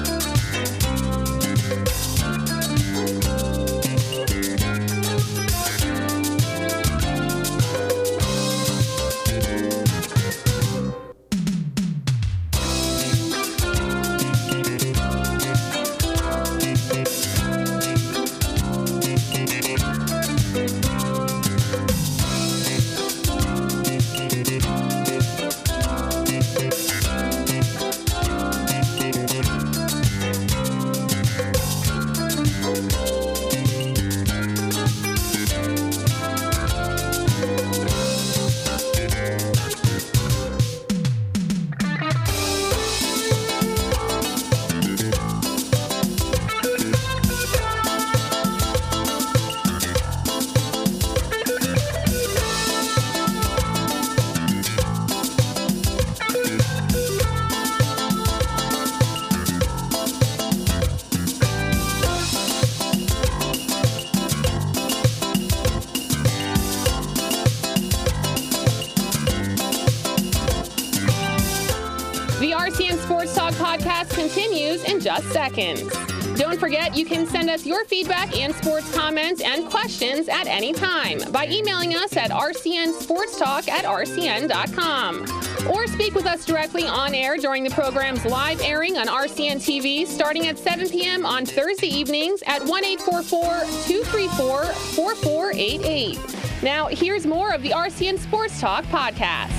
The R C N Sports Talk podcast continues in just seconds. Don't forget, you can send us your feedback and sports comments and questions at any time by emailing us at rcnsportstalk at rcn.com. Or speak with us directly on air during the program's live airing on R C N T V starting at seven p.m. on Thursday evenings at one eight four four, two three four, four four eight eight. Now, here's more of the R C N Sports Talk podcast.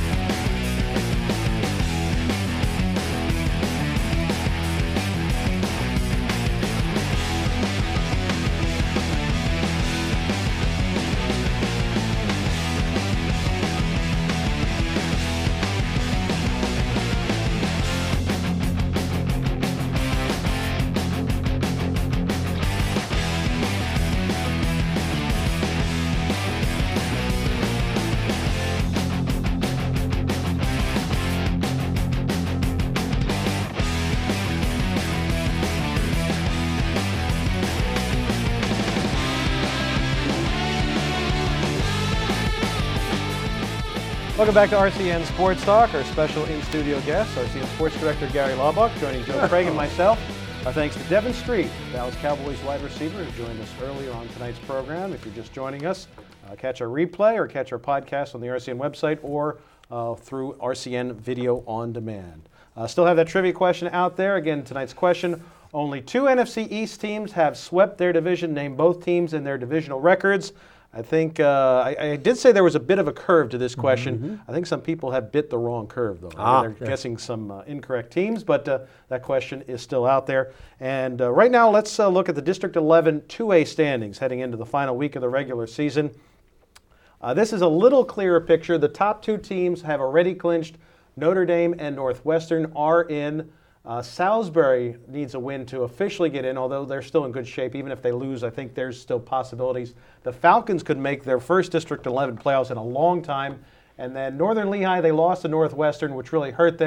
Welcome back to R C N Sports Talk. Our special in-studio guest, R C N Sports Director Gary Laubach, joining Joe Craig and myself. Our thanks to Devin Street, Dallas Cowboys wide receiver, who joined us earlier on tonight's program. If you're just joining us, uh, catch our replay or catch our podcast on the R C N website or uh, through R C N Video On Demand. Uh, still have that trivia question out there. Again, tonight's question, only two N F C East teams have swept their division. Name both teams in their divisional records. I think uh, I, I did say there was a bit of a curve to this question. Mm-hmm. I think some people have bit the wrong curve, though. Ah, They're yeah. guessing some uh, incorrect teams, but uh, that question is still out there. And uh, right now, let's uh, look at the District eleven two A standings heading into the final week of the regular season. Uh, this is a little clearer picture. The top two teams have already clinched. Notre Dame and Northwestern are in. Uh, Salisbury needs a win to officially get in, although they're still in good shape. Even if they lose, I think there's still possibilities. The Falcons could make their first District eleven playoffs in a long time. And then Northern Lehigh, they lost to Northwestern, which really hurt them.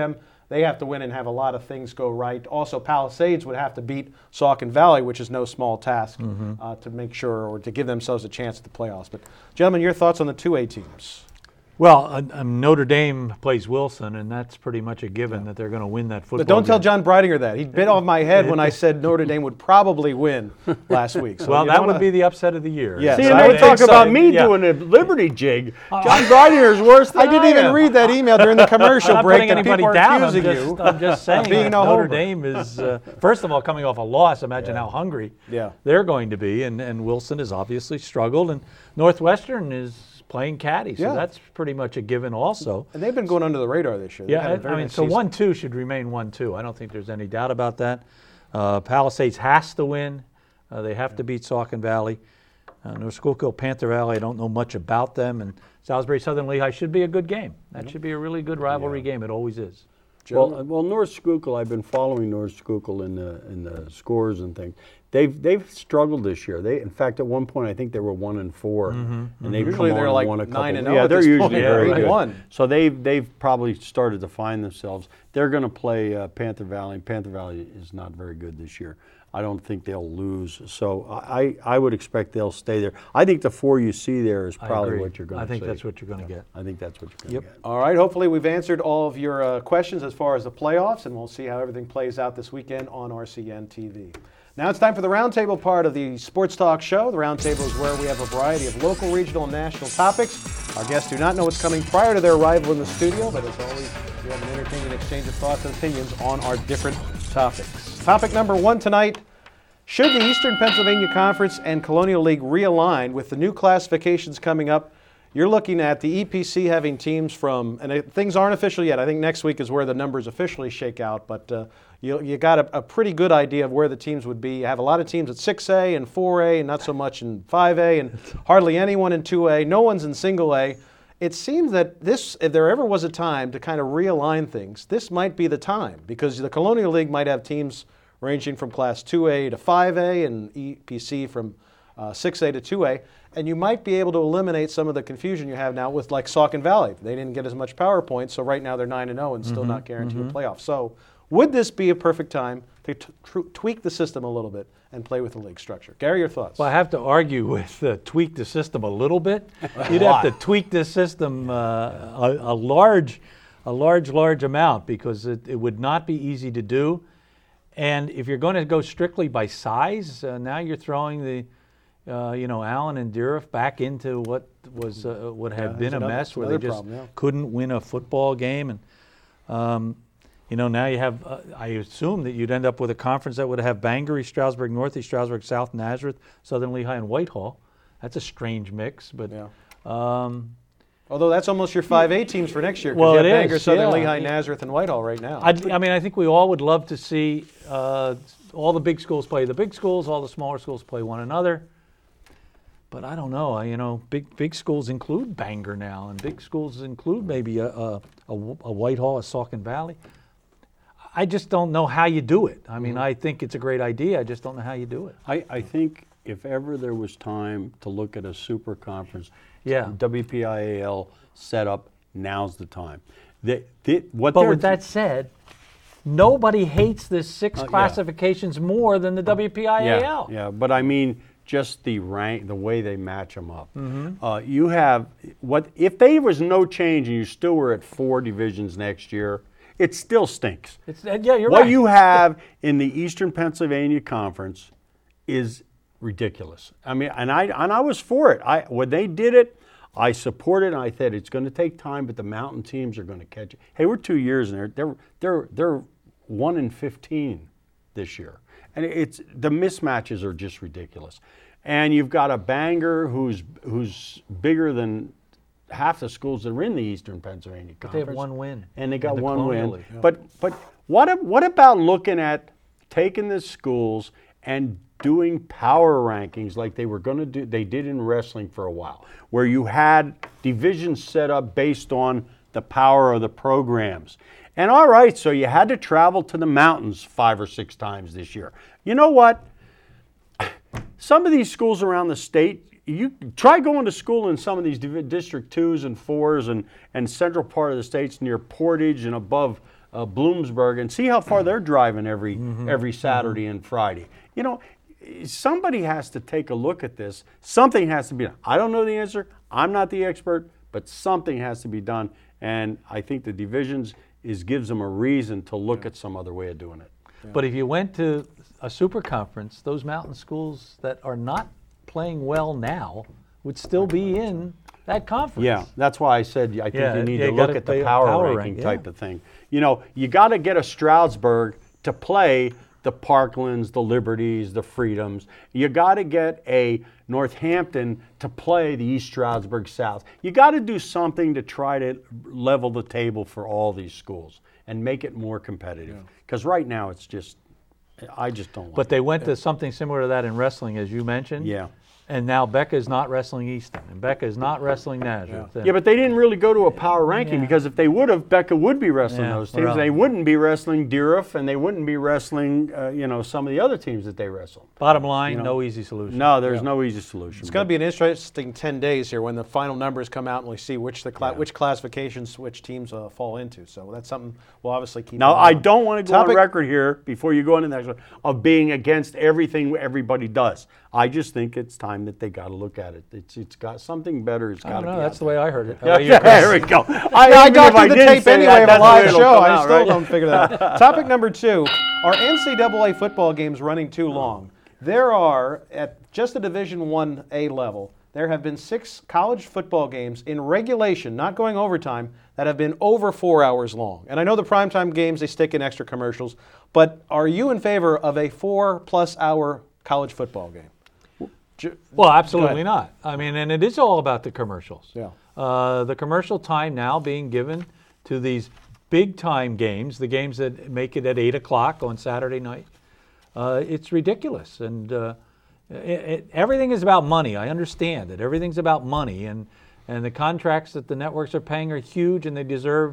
they have to win and have a lot of things go right. Also, Palisades would have to beat Saucon Valley, which is no small task, mm-hmm. uh, to make sure or to give themselves a chance at the playoffs. But, gentlemen, your thoughts on the two A teams? Well, uh, um, Notre Dame plays Wilson, and that's pretty much a given yeah. that they're going to win that football But don't game. tell John Breidinger that. He bit off my head when I said Notre Dame would probably win last week. So well, that would be the upset of the year. Yes. See, and they talk about me yeah. doing a Liberty jig. John Breidinger is worse than I didn't I even am. read that email during the commercial I'm break not that people are down. accusing I'm just, you. I'm just saying being that no Notre homer. Dame is, uh, first of all, coming off a loss. Imagine yeah. how hungry yeah. they're going to be. And, and Wilson has obviously struggled. And Northwestern is playing caddy, so yeah. that's pretty much a given also. And they've been going under the radar this year. Yeah, I, I mean, nice so season. one two should remain one two. I don't think there's any doubt about that. Uh, Palisades has to win. Uh, they have to beat Saucon Valley. Uh, North Schuylkill, Panther Valley, I don't know much about them. And Salisbury Southern Lehigh should be a good game. That mm-hmm. should be a really good rivalry yeah. game. It always is. Well, well, North Schuylkill, I've been following North Schuylkill in the in the scores and things. They've they've struggled this year. They, in fact, at one point I think they were one and four, mm-hmm. and they've usually come they're on like and won a couple. nine and yeah, oh. they're usually point. very yeah, good. One. So they've they've probably started to find themselves. They're going to play uh, Panther Valley. Panther Valley is not very good this year. I don't think they'll lose. So I, I would expect they'll stay there. I think the four you see there is probably what you're going to I think see. that's what you're going to get. I think that's what you're going Yep. to get. All right. Hopefully we've answered all of your uh, questions as far as the playoffs, and we'll see how everything plays out this weekend on R C N T V. Now it's time for the Roundtable part of the Sports Talk Show. The Roundtable is where we have a variety of local, regional, and national topics. Our guests do not know what's coming prior to their arrival in the studio, but as always, we have an entertaining exchange of thoughts and opinions on our different topics. Topic number one tonight: should the Eastern Pennsylvania Conference and Colonial League realign with the new classifications coming up? You're looking at the E P C having teams from, and it, things aren't official yet. I think next week is where the numbers officially shake out, but uh, you, you got a, a pretty good idea of where the teams would be. You have a lot of teams at six A and four A and not so much in five A and hardly anyone in two A. No one's in single A. It seems that this, if there ever was a time to kind of realign things, this might be the time, because the Colonial League might have teams ranging from Class two A to five A and E P C from uh, six A to two A. And you might be able to eliminate some of the confusion you have now with like Saucon Valley. They didn't get as much power points, so right now they're nine and oh and still mm-hmm, not guaranteed mm-hmm. a playoff. So would this be a perfect time to t- tr- tweak the system a little bit and play with the league structure? Gary, your thoughts? Well, I have to argue with uh, tweak the system a little bit. You'd have to tweak the system uh, a, a large, a large, large amount, because it, it would not be easy to do. And if you're going to go strictly by size, uh, now you're throwing the Uh, you know, Allen and Deriff back into what was uh, would have yeah, been a another, mess where they just problem, yeah. couldn't win a football game, and um, you know, now you have. Uh, I assume that you'd end up with a conference that would have Bangor, East Stroudsburg North, East Stroudsburg South, Nazareth, Southern Lehigh, and Whitehall. That's a strange mix, but. Yeah. Um, Although that's almost your five A teams for next year. Well, you it have Bangor, is, Southern yeah. Lehigh, Nazareth, and Whitehall right now. I, I mean, I think we all would love to see uh, all the big schools play the big schools, all the smaller schools play one another. But I don't know. You know, big big schools include Bangor now, and big schools include maybe a a, a, a Whitehall, a Saucon Valley. I just don't know how you do it. I mean, mm-hmm. I think it's a great idea. I just don't know how you do it. I, I think if ever there was time to look at a super conference, yeah, W P I A L setup, now's the time. They, they, what but with that said, nobody hates the six uh, classifications yeah. more than the W P I A L. Yeah, yeah, but I mean, just the rank, the way they match them up. Mm-hmm. Uh, you have what if there was no change and you still were at four divisions next year? It still stinks. It's, uh, yeah, you're what right. you have in the Eastern Pennsylvania Conference is ridiculous. I mean, and I and I was for it. I when they did it, I supported it. And I said it's going to take time, but the mountain teams are going to catch it. Hey, we're two years in there. They're they're they're one in fifteen this year, and it's the mismatches are just ridiculous. And you've got a Bangor who's who's bigger than half the schools that are in the Eastern Pennsylvania Conference. But they have one win. And they got the one win. League, yeah. But but what what about looking at taking the schools and doing power rankings like they were going to do, they did in wrestling for a while, where you had divisions set up based on the power of the programs. And all right, so you had to travel to the mountains five or six times this year. You know what? Some of these schools around the state, you try going to school in some of these District twos and fours and, and central part of the states near Portage and above uh, Bloomsburg and see how far they're driving every mm-hmm. every Saturday mm-hmm. and Friday. You know, somebody has to take a look at this. Something has to be done. I don't know the answer. I'm not the expert, but something has to be done. And I think the divisions is gives them a reason to look yeah. at some other way of doing it. Yeah. But if you went to a super conference, those mountain schools that are not playing well now would still be in that conference. Yeah, that's why I said I think yeah, you need yeah, to you look at the power, power ranking rank, type yeah. of thing. You know, you got to get a Stroudsburg to play the Parklands, the Liberties, the Freedoms. You got to get a Northampton to play the East Stroudsburg South. You got to do something to try to level the table for all these schools and make it more competitive. Because yeah. right now it's just, I just don't like But it. they went to something similar to that in wrestling, as you mentioned. Yeah. And now Becca is not wrestling Easton, and Becca is not wrestling Nazareth. Yeah, yeah but they didn't really go to a power ranking yeah. because if they would have, Becca would be wrestling yeah, those teams. Right. They wouldn't be wrestling Deerhoff, and they wouldn't be wrestling, uh, you know, some of the other teams that they wrestle. Bottom line, you know, no easy solution. No, there's yeah. no easy solution. It's going to be an interesting ten days here when the final numbers come out and we see which the cla- yeah. which classifications which teams uh, fall into. So that's something we'll obviously keep. Now, I don't want to go Topic- on record here before you go into the next one of being against everything everybody does. I just think it's time that they got to look at it. It's it's got something better. It's got to be. That's the there. way I heard it. Yeah, yeah, there we go. I, yeah, I got through the tape anyway that, of a live show. I out, still right? don't figure that out. Topic number two: are N C double A football games running too long? There are at just the Division One A level. There have been six college football games in regulation, not going overtime, that have been over four hours long. And I know the primetime games, they stick in extra commercials, but are you in favor of a four-plus hour college football game? Well, absolutely not. I mean, and it is all about the commercials. Yeah. Uh, the commercial time now being given to these big-time games, the games that make it at eight o'clock on Saturday night, uh, it's ridiculous. And uh, it, it, everything is about money. I understand that. Everything's about money. And, and the contracts that the networks are paying are huge, and they deserve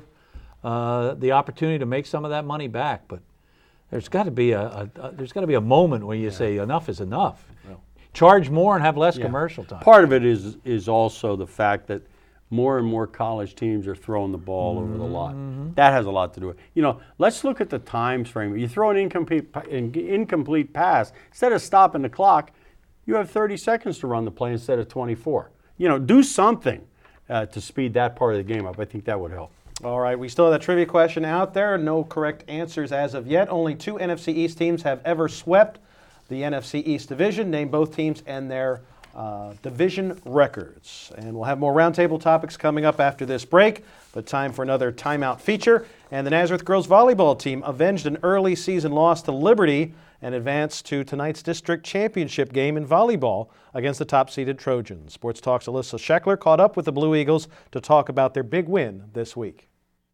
uh, the opportunity to make some of that money back. But there's got to be a, a, a there's got to be a moment where you yeah. say enough is enough. Yeah. Charge more and have less yeah. commercial time. Part of it is is also the fact that more and more college teams are throwing the ball mm-hmm. over the lot. That has a lot to do with it. You know, let's look at the time frame. You throw an incomplete incomplete pass, instead of stopping the clock, you have thirty seconds to run the play instead of twenty-four. You know, do something uh, to speed that part of the game up. I think that would help. All right, we still have that trivia question out there. No correct answers as of yet. Only two N F C East teams have ever swept the N F C East Division. Name both teams and their uh, division records. And we'll have more roundtable topics coming up after this break, but time for another timeout feature. And the Nazareth girls volleyball team avenged an early season loss to Liberty and advanced to tonight's district championship game in volleyball against the top-seeded Trojans. Sports Talk's Alyssa Scheckler caught up with the Blue Eagles to talk about their big win this week.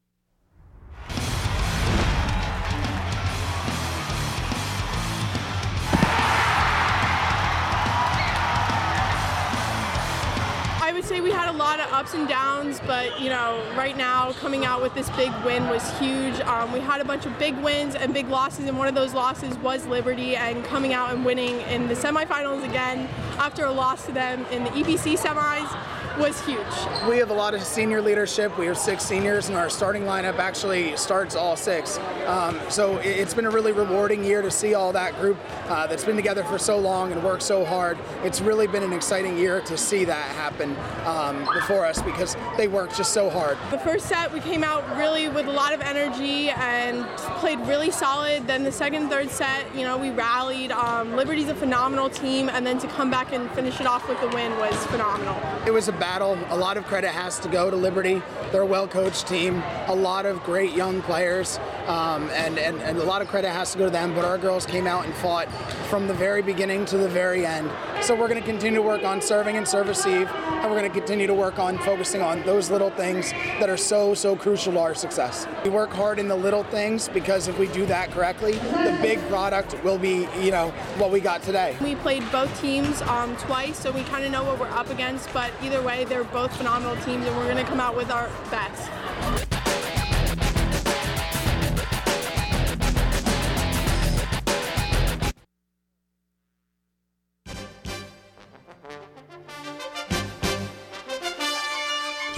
Say we had a lot of ups and downs, but you know, right now coming out with this big win was huge. Um, we had a bunch of big wins and big losses, and one of those losses was Liberty, and coming out and winning in the semifinals again after a loss to them in the E P C semis was huge. We have a lot of senior leadership. We have six seniors, and our starting lineup actually starts all six. Um, so it's been a really rewarding year to see all that group uh, that's been together for so long and worked so hard. It's really been an exciting year to see that happen um, before us because they worked just so hard. The first set, we came out really with a lot of energy and played really solid. Then the second, third set, you know, we rallied. Um, Liberty's a phenomenal team, and then to come back and finish it off with the win was phenomenal. It was a battle. A lot of credit has to go to Liberty. They're a well-coached team, a lot of great young players, um, and, and, and a lot of credit has to go to them, but our girls came out and fought from the very beginning to the very end. So we're going to continue to work on serving and serve receive, and we're going to continue to work on focusing on those little things that are so, so crucial to our success. We work hard in the little things because if we do that correctly, the big product will be, you know, what we got today. We played both teams um, twice, so we kind of know what we're up against, but either way, they're both phenomenal teams, and we're going to come out with our best.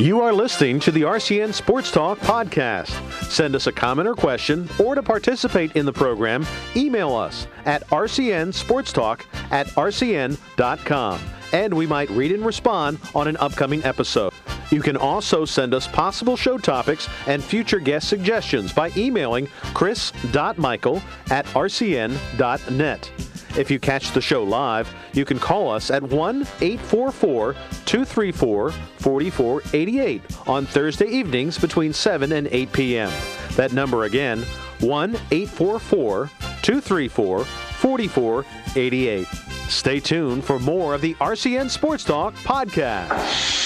You are listening to the R C N Sports Talk podcast. Send us a comment or question, or to participate in the program, email us at r c n sports talk at r c n dot com, and we might read and respond on an upcoming episode. You can also send us possible show topics and future guest suggestions by emailing chris dot michael at r c n dot net. If you catch the show live, you can call us at one eight four four, two three four, four four eight eight on Thursday evenings between seven and eight p.m. That number again, one eight four four, two three four, four four eight eight. Stay tuned for more of the R C N Sports Talk podcast.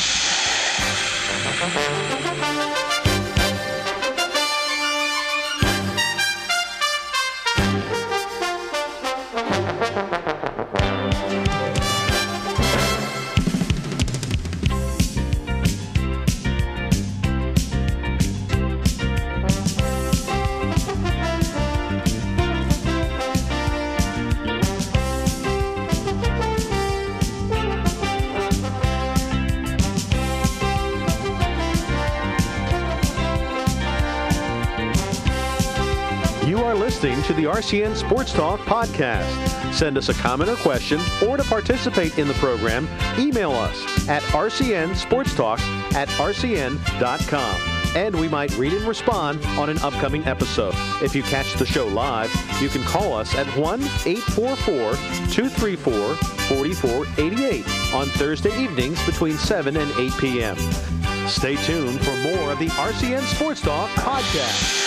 Listening to the R C N Sports Talk podcast. Send us a comment or question, or to participate in the program, email us at r c n sports talk at r c n dot com, and we might read and respond on an upcoming episode. If you catch the show live, you can call us at one eight four four, two three four, four four eight eight on Thursday evenings between seven and eight p.m. Stay tuned for more of the R C N Sports Talk podcast.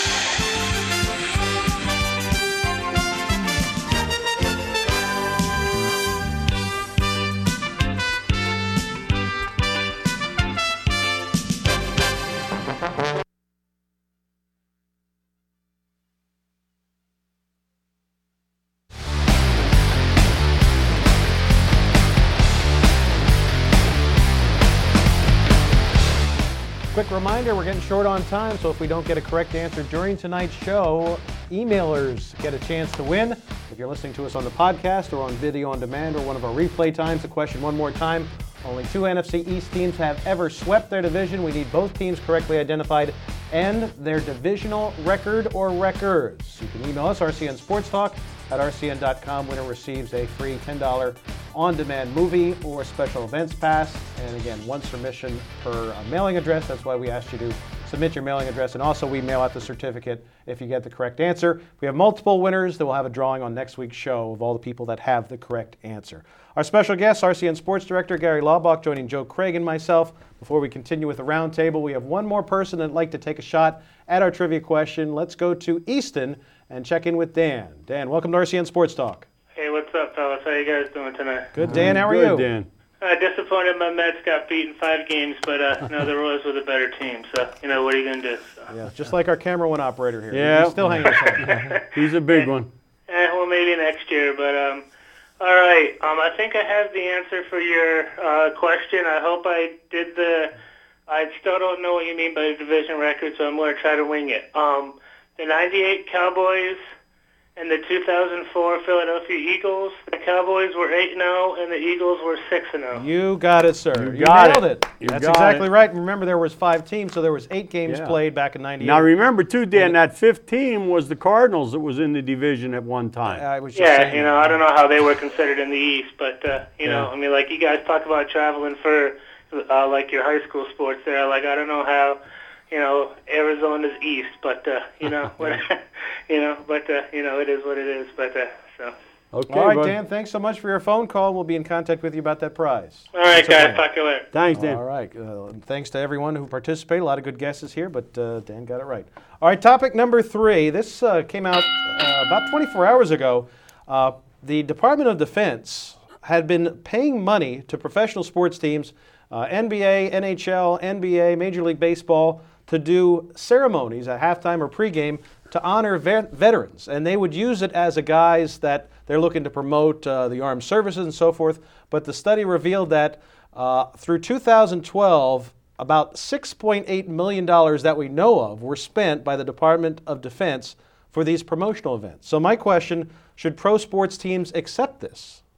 Quick reminder, we're getting short on time, so if we don't get a correct answer during tonight's show, emailers get a chance to win. If you're listening to us on the podcast or on video on demand or one of our replay times, the question one more time. Only two N F C East teams have ever swept their division. We need both teams correctly identified and their divisional record or records. You can email us, R C N Sports Talk at r c n dot com. Winner receives a free ten dollars on-demand movie or special events pass. And again, one submission per uh, mailing address. That's why we asked you to submit your mailing address. And also, we mail out the certificate if you get the correct answer. We have multiple winners that we'll have a drawing on next week's show of all the people that have the correct answer. Our special guest, R C N Sports Director Gary Laubach, joining Joe Craig and myself. Before we continue with the roundtable, we have one more person that'd like to take a shot at our trivia question. Let's go to Easton and check in with Dan. Dan, welcome to R C N Sports Talk. Hey, what's up, fellas? How you guys doing tonight? Good, Dan. How are Good, you? Dan. Uh, disappointed my Mets got beat in five games, but uh, no, the Royals were the better team. So, you know, what are you going to do? So. Yeah, just like our camera one operator here. Yeah. He's still hanging his head. He's a big one. Eh, well, maybe next year, but um, all right. Um, I think I have the answer for your uh, question. I hope I did the. I still don't know what you mean by the division record, so I'm going to try to wing it. Um, the ninety-eight Cowboys and the two thousand four Philadelphia Eagles. The Cowboys were eight and oh, and the Eagles were six and oh. You got it, sir. You You, got nailed it. it. You That's got exactly it. right. Remember, there was five teams, so there was eight games Yeah. played back in ninety-eight. Now remember too, Dan, that fifth team was the Cardinals that was in the division at one time. I was just Yeah, saying you know, that. I don't know how they were considered in the East, but, uh, you Yeah. know, I mean, like, you guys talk about traveling for, uh, like, your high school sports there. Like, I don't know how, you know, Arizona's East, but, uh, you know, what, you know, but, uh, you know, it is what it is, but, uh, so. Okay, All right, bud. Dan, thanks so much for your phone call. We'll be in contact with you about that prize. All right, That's a guys, plan. talk to you later. Thanks, Dan. All right. Uh, thanks to everyone who participated. A lot of good guesses here, but uh, Dan got it right. All right, topic number three. This uh, came out uh, about twenty-four hours ago. Uh, the Department of Defense had been paying money to professional sports teams, uh, N B A, N H L, N B A, Major League Baseball, to do ceremonies at halftime or pregame to honor vet- veterans. And they would use it as a guise that they're looking to promote uh, the armed services and so forth. But the study revealed that uh, through two thousand twelve, about six point eight million dollars that we know of were spent by the Department of Defense for these promotional events. So my question, should pro sports teams accept this?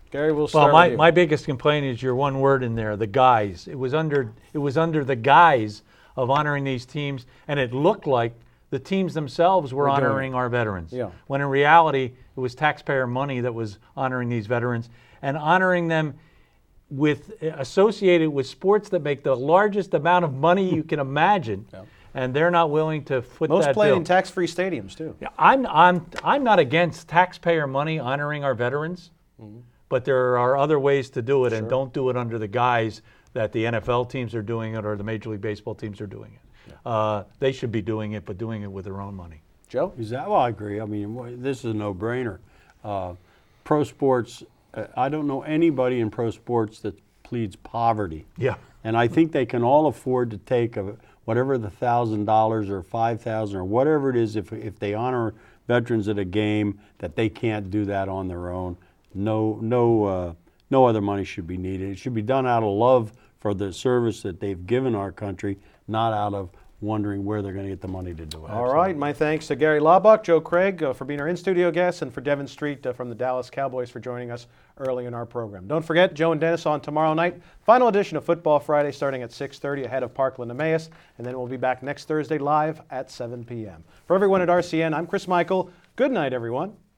Gary, we'll start Well, my, with you. my biggest complaint is your one word in there, the guise. It was under it was under the guise of honoring these teams, and it looked like the teams themselves were We're doing honoring it. our veterans. Yeah. When in reality, it was taxpayer money that was honoring these veterans and honoring them with associated with sports that make the largest amount of money you can imagine. Yeah. And they're not willing to foot Most that played bill. in tax-free stadiums, too. Yeah, I'm, I'm, I'm not against taxpayer money honoring our veterans, Mhm. but there are other ways to do it, and Sure. don't do it under the guise that the N F L teams are doing it or the Major League Baseball teams are doing it. Uh, they should be doing it, but doing it with their own money. Joe? Is that, well, I agree. I mean, wh- this is a no-brainer. Uh, pro sports, uh, I don't know anybody in pro sports that pleads poverty. Yeah. And I think they can all afford to take a, whatever the thousand dollars or five thousand or whatever it is, if if they honor veterans at a game, that they can't do that on their own. No, no, uh, no other money should be needed. It should be done out of love for the service that they've given our country, not out of wondering where they're going to get the money to do it. All right, my thanks to Gary Laubach, Joe Craig uh, for being our in-studio guests, and for Devin Street uh, from the Dallas Cowboys for joining us early in our program. Don't forget, Joe and Dennis on tomorrow night. Final edition of Football Friday starting at six thirty ahead of Parkland Emmaus, and then we'll be back next Thursday live at seven p.m. For everyone at R C N, I'm Chris Michael. Good night, everyone.